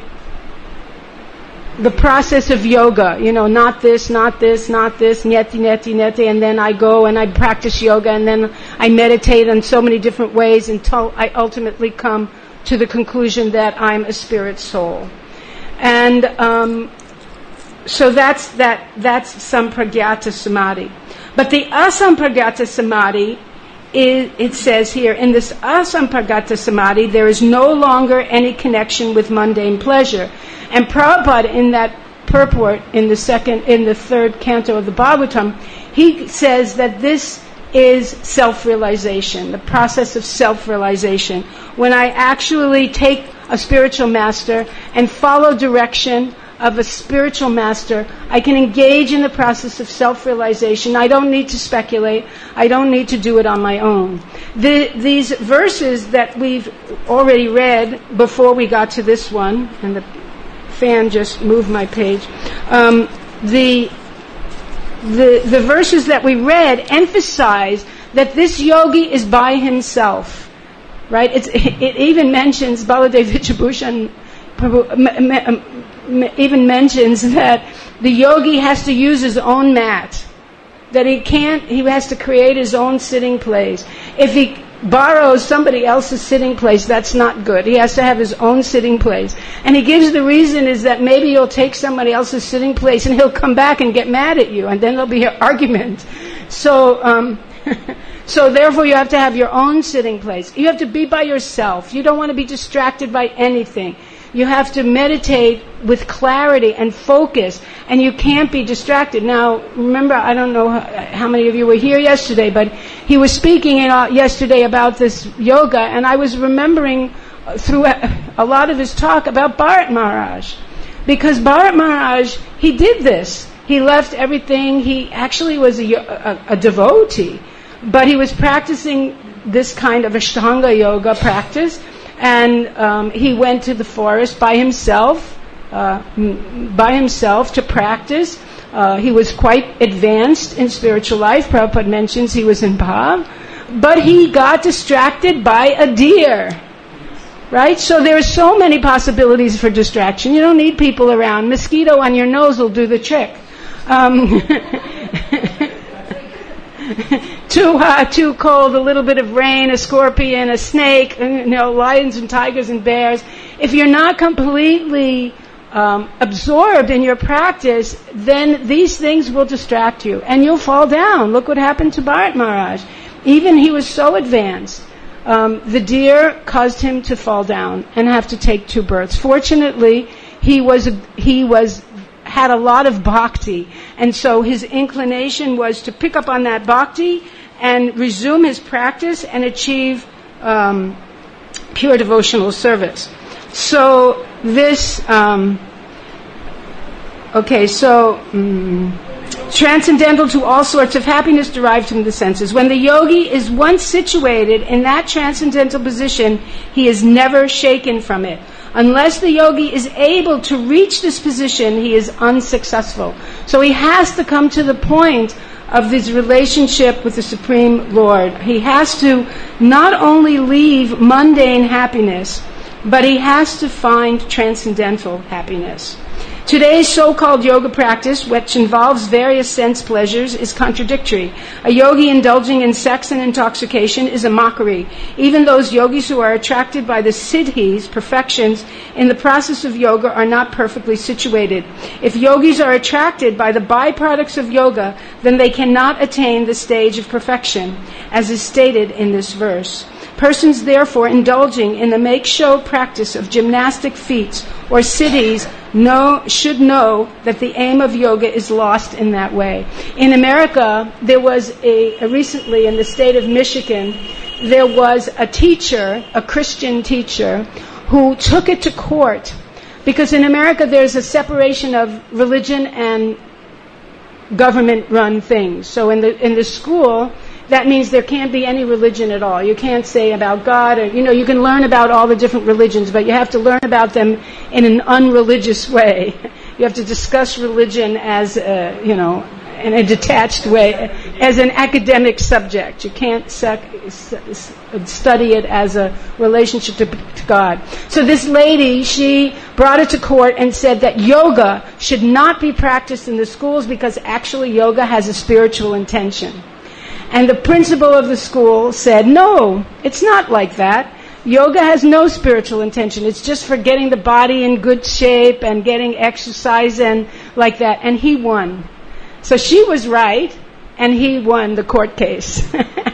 S1: the process of yoga, you know, not this, not this, not this, neti, neti, neti, and then I go and I practice yoga and then I meditate in so many different ways until I ultimately come to the conclusion that I'm a spirit soul. And um, so that's that. That's sampragyata samadhi. But the asampragyata samadhi, is, it says here, in this asampragyata samadhi, there is no longer any connection with mundane pleasure. And Prabhupada, in that purport in the second, in the third canto of the Bhagavatam, he says that this is self-realization, the process of self-realization. When I actually take a spiritual master and follow direction of a spiritual master, I can engage in the process of self-realization. I don't need to speculate. I don't need to do it on my own. The, these verses that we've already read before we got to this one, and the fan just moved my page. Um, the, the the verses that we read emphasize that this yogi is by himself, right? It's, it even mentions, Baladev Vidyabhushan even mentions that the yogi has to use his own mat, that he can't, he has to create his own sitting place. If he borrows somebody else's sitting place, that's not good. He has to have his own sitting place. And he gives the reason is that maybe you'll take somebody else's sitting place and he'll come back and get mad at you, and then there'll be an argument. So, um, so therefore you have to have your own sitting place. You have to be by yourself. You don't want to be distracted by anything. You have to meditate with clarity and focus, and you can't be distracted. Now, remember, I don't know how many of you were here yesterday, but he was speaking yesterday about this yoga, and I was remembering through a lot of his talk about Bharat Maharaj. Because Bharat Maharaj, he did this. He left everything. He actually was a, a, a devotee, but he was practicing this kind of Ashtanga yoga practice. And um, he went to the forest by himself, uh, by himself to practice. Uh, he was quite advanced in spiritual life. Prabhupada mentions he was in Bhav. But he got distracted by a deer. Right? So there are so many possibilities for distraction. You don't need people around. Mosquito on your nose will do the trick. Um, Too hot, too cold, a little bit of rain, a scorpion, a snake, you know, lions and tigers and bears. If you're not completely um, absorbed in your practice, then these things will distract you and you'll fall down. Look what happened to Bharat Maharaj. Even he was so advanced, um, the deer caused him to fall down and have to take two births. Fortunately, he was he was had a lot of bhakti, and so his inclination was to pick up on that bhakti and resume his practice and achieve um, pure devotional service. So this, um, okay, so um, transcendental to all sorts of happiness derived from the senses. When the yogi is once situated in that transcendental position, he is never shaken from it. Unless the yogi is able to reach this position, he is unsuccessful. So he has to come to the point of his relationship with the Supreme Lord. He has to not only leave mundane happiness, but he has to find transcendental happiness. Today's so-called yoga practice, which involves various sense pleasures, is contradictory. A yogi indulging in sex and intoxication is a mockery. Even those yogis who are attracted by the siddhis, perfections, in the process of yoga are not perfectly situated. If yogis are attracted by the byproducts of yoga, then they cannot attain the stage of perfection, as is stated in this verse. Persons therefore indulging in the make-show practice of gymnastic feats or siddhis know, should know that the aim of yoga is lost in that way. In America, there was a, a recently in the state of Michigan, there was a teacher, a Christian teacher, who took it to court because in America there's a separation of religion and government-run things. So in the in the school, that means there can't be any religion at all. You can't say about God, or, you know, you can learn about all the different religions, but you have to learn about them in an unreligious way. You have to discuss religion as, a, you know, in a detached way, as an academic subject. You can't sec- study it as a relationship to, to God. So this lady, she brought it to court and said that yoga should not be practiced in the schools because actually yoga has a spiritual intention. And the principal of the school said, no, it's not like that. Yoga has no spiritual intention. It's just for getting the body in good shape and getting exercise and like that. And he won. So she was right, and he won the court case.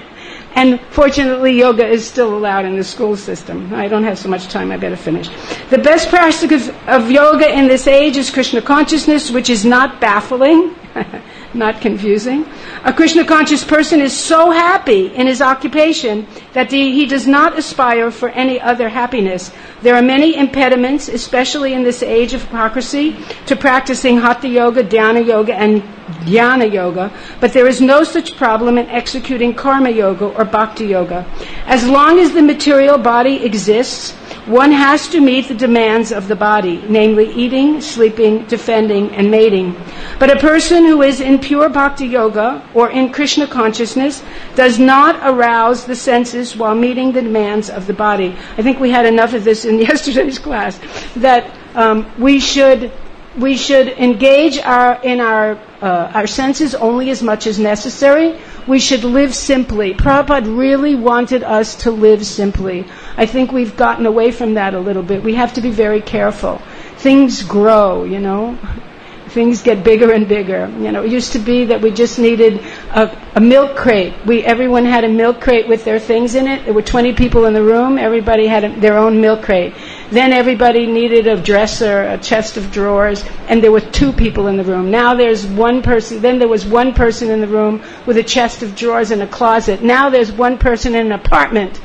S1: And fortunately, yoga is still allowed in the school system. I don't have so much time, I better finish. The best practice of, of yoga in this age is Krishna consciousness, which is not baffling, not confusing. A Krishna conscious person is so happy in his occupation that he, he does not aspire for any other happiness. There are many impediments, especially in this age of hypocrisy, to practicing Hatha Yoga, Dhyana Yoga, and Jnana Yoga, but there is no such problem in executing Karma Yoga or Bhakti Yoga. As long as the material body exists, one has to meet the demands of the body, namely eating, sleeping, defending, and mating. But a person who is in pure Bhakti Yoga or in Krishna consciousness does not arouse the senses while meeting the demands of the body. I think we had enough of this in yesterday's class, that um, we should we should engage our in our uh, our senses only as much as necessary. We should live simply. Prabhupada really wanted us to live simply. I think we've gotten away from that a little bit. We have to be very careful. Things grow, you know. Things get bigger and bigger. You know, it used to be that we just needed a, a milk crate. We everyone had a milk crate with their things in it. There were twenty people in the room. Everybody had a, their own milk crate. Then everybody needed a dresser, a chest of drawers, and there were two people in the room. Now there's one person. Then there was one person in the room with a chest of drawers and a closet. Now there's one person in an apartment.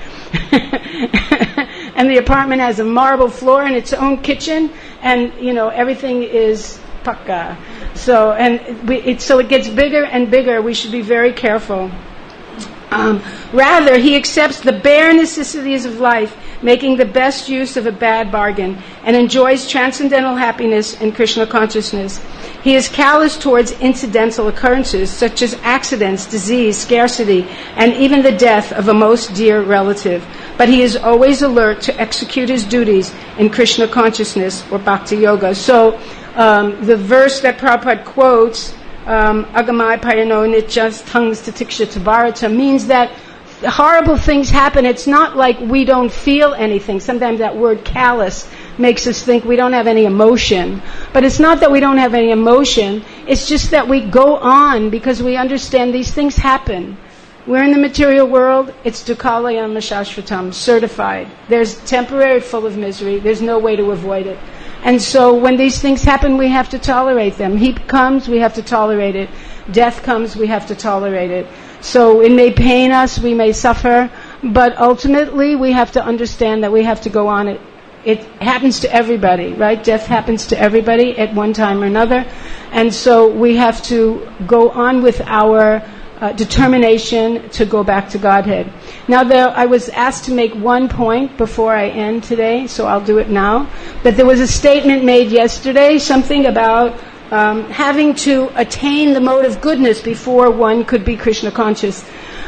S1: And the apartment has a marble floor and its own kitchen, and you know everything is pakka. So and we, it so it gets bigger and bigger. We should be very careful. Um, rather, he accepts the bare necessities of life, making the best use of a bad bargain, and enjoys transcendental happiness in Krishna consciousness. He is callous towards incidental occurrences, such as accidents, disease, scarcity, and even the death of a most dear relative. But he is always alert to execute his duties in Krishna consciousness or Bhakti Yoga. So um, the verse that Prabhupada quotes, um, Agamai Payano Nitya Tangs Tatiksha Tabarata, means that horrible things happen, it's not like we don't feel anything. Sometimes that word callous makes us think we don't have any emotion. But it's not that we don't have any emotion. It's just that we go on because we understand these things happen. We're in the material world. It's dukkhalayam shashvatam, certified. There's temporary full of misery. There's no way to avoid it. And so when these things happen, we have to tolerate them. Heat comes, we have to tolerate it. Death comes, we have to tolerate it. So it may pain us, we may suffer, but ultimately we have to understand that we have to go on. It, it happens to everybody, right? Death happens to everybody at one time or another. And so we have to go on with our uh, determination to go back to Godhead. Now, there, I was asked to make one point before I end today, so I'll do it now. That there was a statement made yesterday, something about um, having to attain the mode of goodness before one could be Krishna conscious.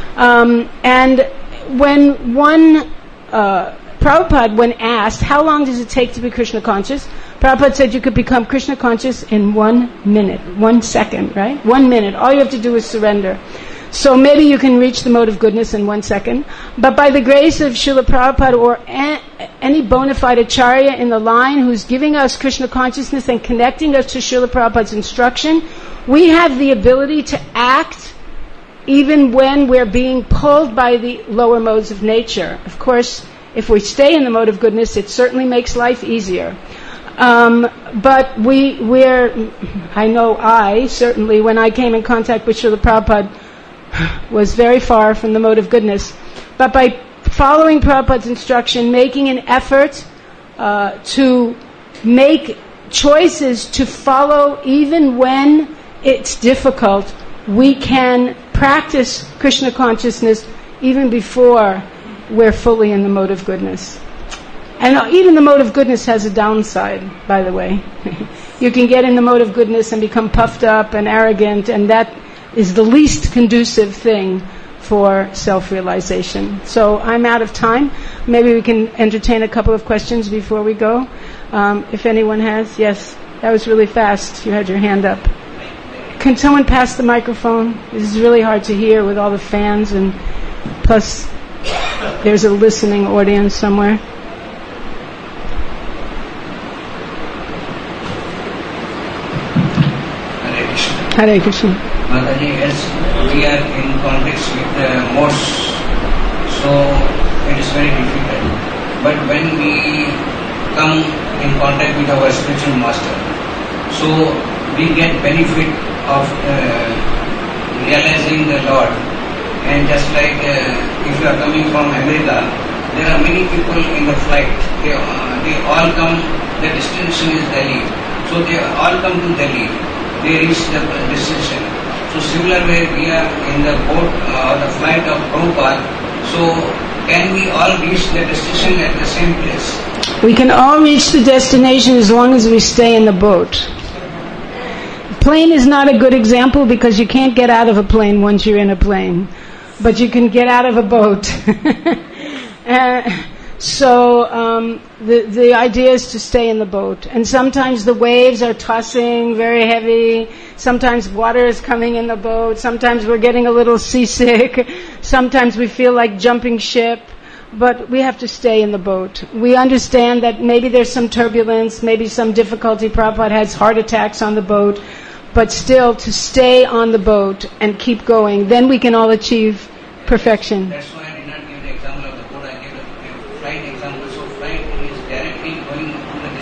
S1: Um, and when one, uh, Prabhupada, when asked, how long does it take to be Krishna conscious? Prabhupada said you could become Krishna conscious in one minute, one second, right? One minute. All you have to do is surrender. So maybe you can reach the mode of goodness in one second. But by the grace of Srila Prabhupada or a- any bona fide acharya in the line who's giving us Krishna consciousness and connecting us to Srila Prabhupada's instruction, we have the ability to act even when we're being pulled by the lower modes of nature. Of course, if we stay in the mode of goodness, it certainly makes life easier. Um, but we, we're, I know I, certainly, when I came in contact with Srila Prabhupada, was very far from the mode of goodness. But by following Prabhupada's instruction, making an effort uh, to make choices to follow even when it's difficult, we can practice Krishna consciousness even before we're fully in the mode of goodness. And even the mode of goodness has a downside, by the way. You can get in the mode of goodness and become puffed up and arrogant, and that is the least conducive thing for self-realization. So I'm out of time. Maybe we can entertain a couple of questions before we go. Um, if anyone has. Yes, that was really fast. You had your hand up. Can someone pass the microphone? This is really hard to hear with all the fans, and plus there's a listening audience somewhere. Hare Krishna.
S3: Mataji, as we are in context with the modes, so it is very difficult. But when we come in contact with our spiritual master, so we get benefit of uh, realizing the Lord. And just like uh, if you are coming from America, there are many people in the flight. They, uh, they all come, the destination is Delhi. So they all come to Delhi. They reach the destination. So similar way we are in the boat or uh, the flight of Prabhupada. So can we all reach the destination at the same place?
S1: We can all reach the destination as long as we stay in the boat. Plane is not a good example because you can't get out of a plane once you're in a plane. But you can get out of a boat. uh, So um, the the idea is to stay in the boat, and sometimes the waves are tossing very heavy. Sometimes water is coming in the boat. Sometimes we're getting a little seasick. Sometimes we feel like jumping ship, but we have to stay in the boat. We understand that maybe there's some turbulence, maybe some difficulty. Prabhupada has heart attacks on the boat, but still to stay on the boat and keep going. Then we can all achieve perfection.
S3: That's why I did not give the example of the boat. I gave a flight example. So flight is directly going to the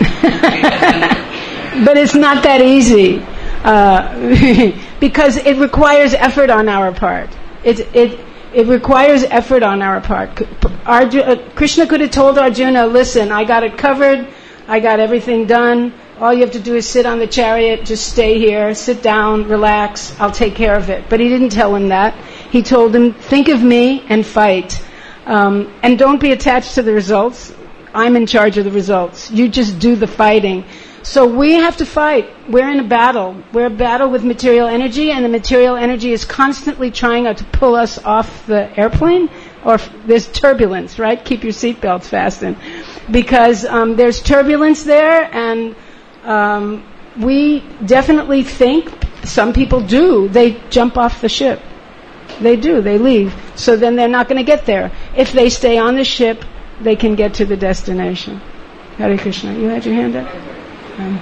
S3: distance.
S1: But it's not that easy uh, because it requires effort on our part. It it it requires effort on our part. Arjuna, Krishna could have told Arjuna, "Listen, I got it covered. I got everything done. All you have to do is sit on the chariot. Just stay here, sit down, relax. I'll take care of it." But he didn't tell him that. He told him, "Think of me and fight, um, and don't be attached to the results. I'm in charge of the results. You just do the fighting." So we have to fight. We're in a battle. We're in a battle with material energy, and the material energy is constantly trying to pull us off the airplane. Or f- there's turbulence, right? Keep your seatbelts fastened. Because um, there's turbulence there, and um, we definitely think, some people do, they jump off the ship. They do. They leave. So then they're not going to get there. If they stay on the ship, they can get to the destination. Hare Krishna. You had your hand up? Um,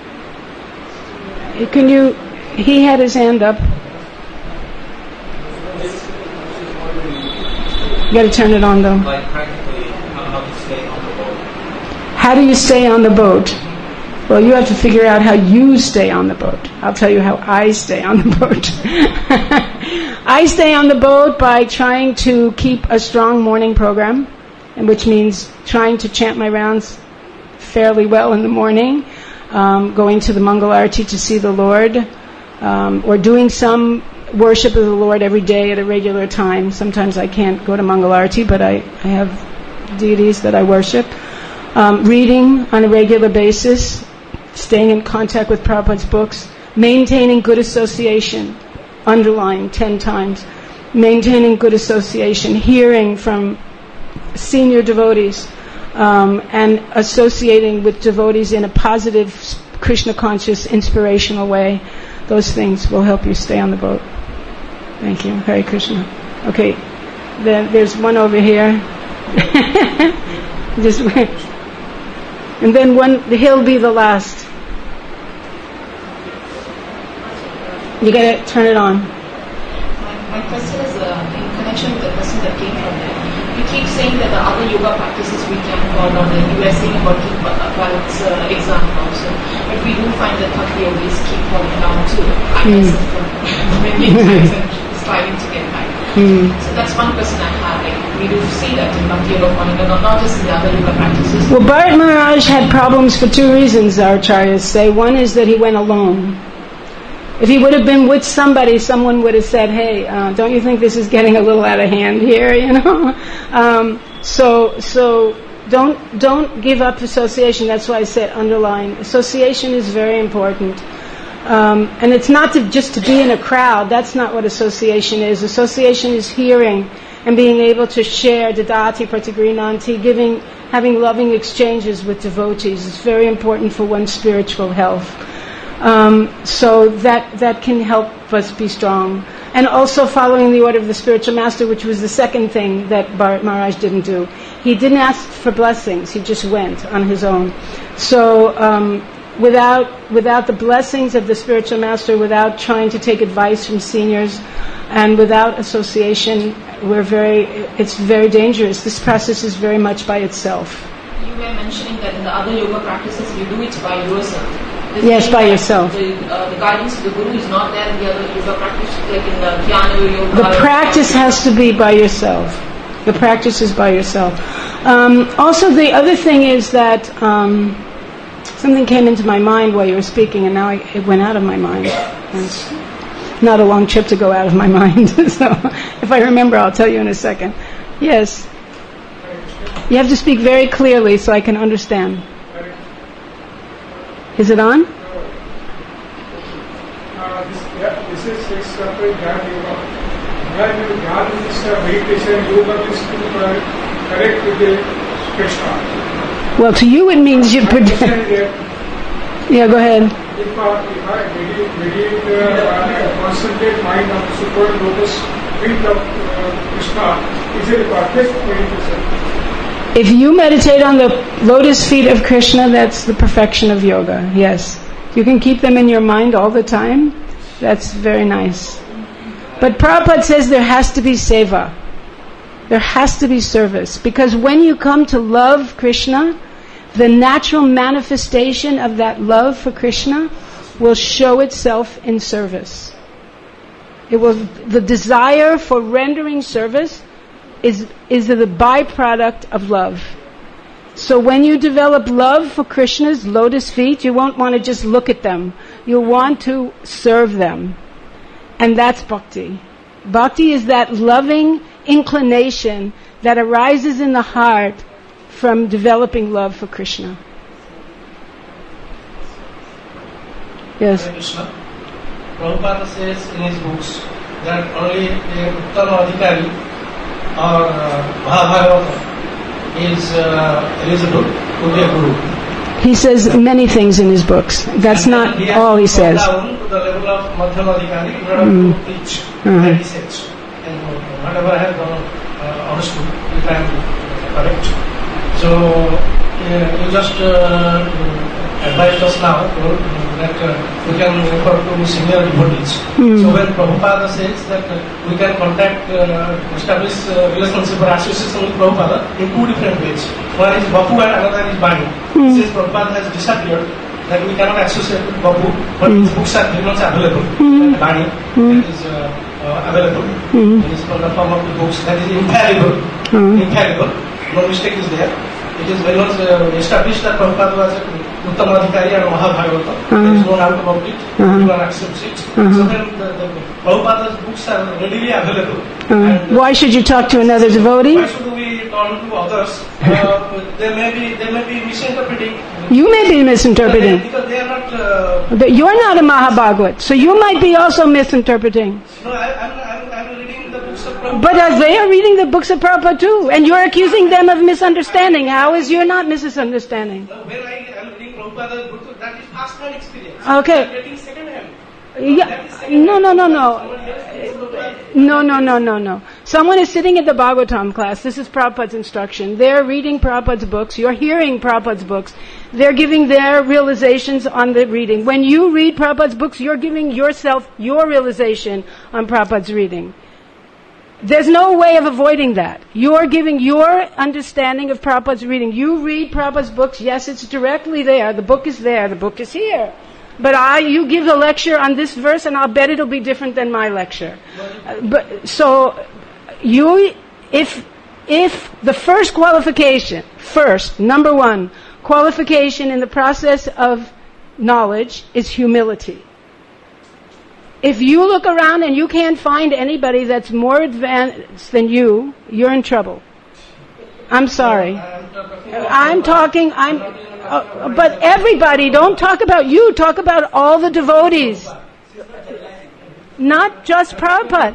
S1: can you... He had his hand up. You got to turn it on, though.
S2: Like practically, how to stay on the boat.
S1: How do you stay on the boat? Well, you have to figure out how you stay on the boat. I'll tell you how I stay on the boat. I stay on the boat by trying to keep a strong morning program, and which means trying to chant my rounds fairly well in the morning, um, going to the Mangal Arati to see the Lord, um, or doing some worship of the Lord every day at a regular time. Sometimes I can't go to Mangal Arati, but I, I have deities that I worship. Um, reading on a regular basis, staying in contact with Prabhupada's books, maintaining good association, underline ten times, maintaining good association, hearing from senior devotees, um, and associating with devotees in a positive, Krishna-conscious, inspirational way. Those things will help you stay on the boat. Thank you. Hare Krishna. Okay, then there's one over here. Just wait. And then one, he'll be the last. You gotta turn it on.
S4: My, my question is uh, in connection with the question that came from there. You keep saying that the other yoga practices we can follow, that you were saying about keep Bharat's uh, example also. But we do find that Bhakti yogis keep falling down too. I
S1: Mm.
S4: guess many times and striving to get back.
S1: Mm.
S4: So that's one question I have. Like, we do see that in Bhakti yoga falling down, not just in the other yoga practices.
S1: Well, Bharat Maharaj had problems for two reasons, our acharyas say. One is that he went alone. If he would have been with somebody, someone would have said, hey, uh, don't you think this is getting a little out of hand here, you know? Um, so so don't don't give up association. That's why I said underline. Association is very important. Um, and it's not to, just to be in a crowd. That's not what association is. Association is hearing and being able to share dadati pratigrinanti, giving, having loving exchanges with devotees. It's very important for one's spiritual health. Um, so that that can help us be strong. And also following the order of the spiritual master, which was the second thing that Bharat Maharaj didn't do. He didn't ask for blessings. He just went on his own. So um, without without the blessings of the spiritual master, without trying to take advice from seniors, and without association, we're very. It's very dangerous. This process is very much by itself.
S4: You were mentioning that in the other yoga practices you do it by yourself. This
S1: Yes, by yourself.
S4: The, uh, the guidance of the Guru is not there in the other yoga practice, like in the Jnana yoga.
S1: The practice has to be by yourself. The practice is by yourself. Um, also, the other thing is that um, something came into my mind while you were speaking, and now I, it went out of my mind. It's not a long trip to go out of my mind. So, if I remember, I'll tell you in a second. Yes. You have to speak very clearly so I can understand. Is it on?
S5: Uh, this, yeah, this is six separate Jnana Yoga. Jnana Jnana is uh, meditation, yoga is to uh, connect with the Krishna.
S1: Well, to you it means you put... Yeah, go ahead.
S5: If I, if I meditate, meditate uh, uh, concentrate mind on the super lotus feet of uh, Krishna, is it a perfect meditation?
S1: If you meditate on the lotus feet of Krishna, that's the perfection of yoga, yes. You can keep them in your mind all the time. That's very nice. But Prabhupada says there has to be seva. There has to be service. Because when you come to love Krishna, the natural manifestation of that love for Krishna will show itself in service. It will, the desire for rendering service is is the byproduct of love. So when you develop love for Krishna's lotus feet, you won't want to just look at them. You'll want to serve them. And that's bhakti. Bhakti is that loving inclination that arises in the heart from developing love for Krishna. Yes?
S2: Hare Krishna. Prabhupada says in his books that only a Uttama Adhikari or uh, Mahabharata is uh, eligible to be a Guru.
S1: He says many things in his books. That's
S2: and
S1: not
S2: he
S1: all he
S2: gone
S1: says.
S2: down to the level of Madhyama Adhikari in order
S1: Mm.
S2: to teach
S1: Uh-huh.
S2: and research. whatever I have uh, understood, if I am correct. So uh, you just uh, advised us now uh, that uh, we can refer to senior devotees.
S1: Mm.
S2: So when Prabhupada says that uh, we can contact, uh, establish uh, relationship or association with Prabhupada in two different ways. One is Bapu and another is Bani.
S1: Mm.
S2: Since Prabhupada has disappeared, that we cannot associate with Bapu, but
S1: Mm.
S2: his books are very much available.
S1: Mm.
S2: And Bani
S1: Mm.
S2: that is uh, uh, available.
S1: Mm.
S2: It is from the form of the books that is infallible.
S1: Mm.
S2: Infallible. No mistake is there. It is very much uh, established that Prabhupada was a Uttama Adhikari and Mahabhagavata.
S1: Uh-huh.
S2: There is no doubt about it.
S1: Uh-huh.
S2: Everyone accepts it.
S1: Uh-huh.
S2: So then the, the Prabhupada's books are readily available.
S1: Uh,
S2: And, uh,
S1: why should you talk to another devotee?
S2: Why should we turn to others? Uh, they may be they may be misinterpreting.
S1: You may be misinterpreting.
S2: Because they are not. Uh,
S1: But you're not a Mahabhagavat, so you might be also misinterpreting.
S2: no, I, I'm, I'm, I'm reading the books of Prabhupada.
S1: But uh, they are reading the books of Prabhupada too, and you're accusing them of misunderstanding. How is you're not misunderstanding?
S2: No, when I am reading Prabhupada's book, that is first-hand experience.
S1: Okay.
S2: I'm getting second-hand.
S1: Yeah. No, no, no, no. No, no, no, no, no. Someone is sitting at the Bhagavatam class. This is Prabhupada's instruction. They're reading Prabhupada's books. You're hearing Prabhupada's books. They're giving their realizations on the reading. When you read Prabhupada's books, you're giving yourself your realization on Prabhupada's reading. There's no way of avoiding that. You're giving your understanding of Prabhupada's reading. You read Prabhupada's books. Yes, it's directly there. The book is there. The book is here. But I, you give a lecture on this verse, and I'll bet it'll be different than my lecture. Uh, but so, you, if if the first qualification, first number one qualification in the process of knowledge is humility. If you look around and you can't find anybody that's more advanced than you, you're in trouble. I'm sorry. I'm talking, I'm, uh, but everybody, don't talk about you, talk about all the devotees. Not just Prabhupada.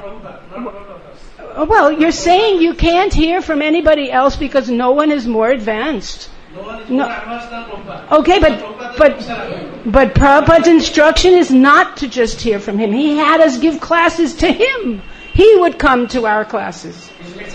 S1: Well, you're saying you can't hear from anybody else because no one is more advanced. No. Okay, but, but, but Prabhupada's instruction is not to just hear from him. He had us give classes to him. He would come to our classes.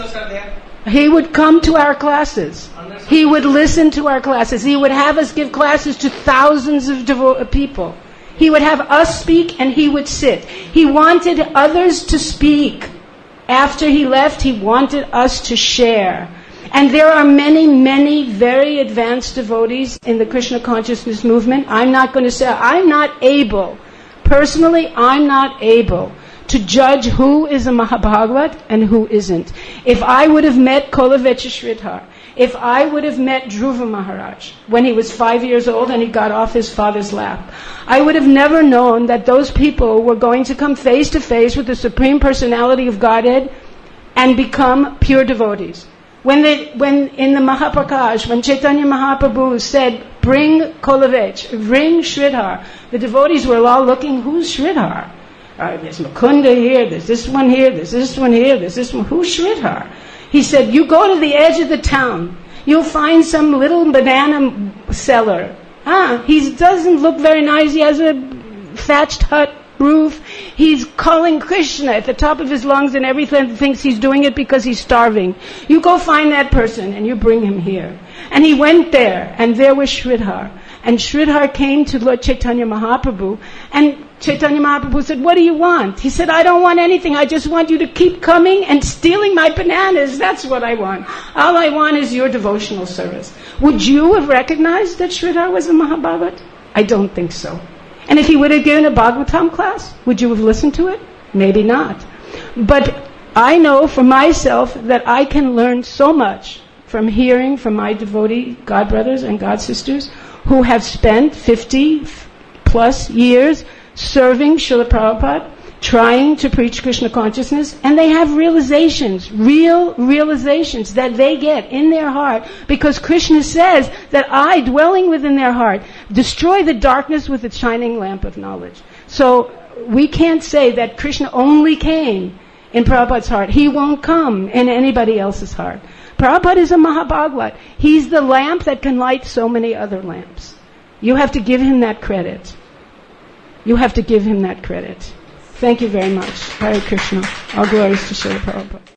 S1: He would come to our classes. He would listen to our classes. He would have us give classes to thousands of devo- people. He would have us speak and he would sit. He wanted others to speak. After he left, he wanted us to share. And there are many, many very advanced devotees in the Krishna consciousness movement. I'm not going to say, I'm not able, personally, I'm not able to judge who is a Mahabhagavat and who isn't. If I would have met Kolavecha Sridhar, if I would have met Dhruva Maharaj when he was five years old and he got off his father's lap, I would have never known that those people were going to come face to face with the Supreme Personality of Godhead and become pure devotees. When they, when in the Mahaprakash, when Chaitanya Mahaprabhu said, bring Kolavech, bring Sridhar, the devotees were all looking, who's Sridhar? Uh, there's Mukunda here, there's this one here, there's this one here, there's this one. Who's Sridhar? He said, you go to the edge of the town, you'll find some little banana seller. Ah, he doesn't look very nice, he has a thatched hut roof. He's calling Krishna at the top of his lungs and everything thinks he's doing it because he's starving. You go find that person and you bring him here. And he went there, and there was Sridhar. And Sridhar came to Lord Chaitanya Mahaprabhu, and Chaitanya Mahaprabhu said, what do you want? He said, I don't want anything. I just want you to keep coming and stealing my bananas. That's what I want. All I want is your devotional service. Would you have recognized that Sridhar was a Mahabhagat? I don't think so. And if he would have given a Bhagavatam class, would you have listened to it? Maybe not. But I know for myself that I can learn so much from hearing from my devotee God brothers and God sisters who have spent fifty plus years serving Srila Prabhupada, trying to preach Krishna consciousness, and they have realizations, real realizations that they get in their heart, because Krishna says that I, dwelling within their heart, destroy the darkness with the shining lamp of knowledge. So we can't say that Krishna only came in Prabhupada's heart. He won't come in anybody else's heart. Prabhupada is a Mahabhagavat. He's the lamp that can light so many other lamps. You have to give him that credit. You have to give him that credit. Thank you very much. Hare Krishna. All glories to Srila Prabhupada.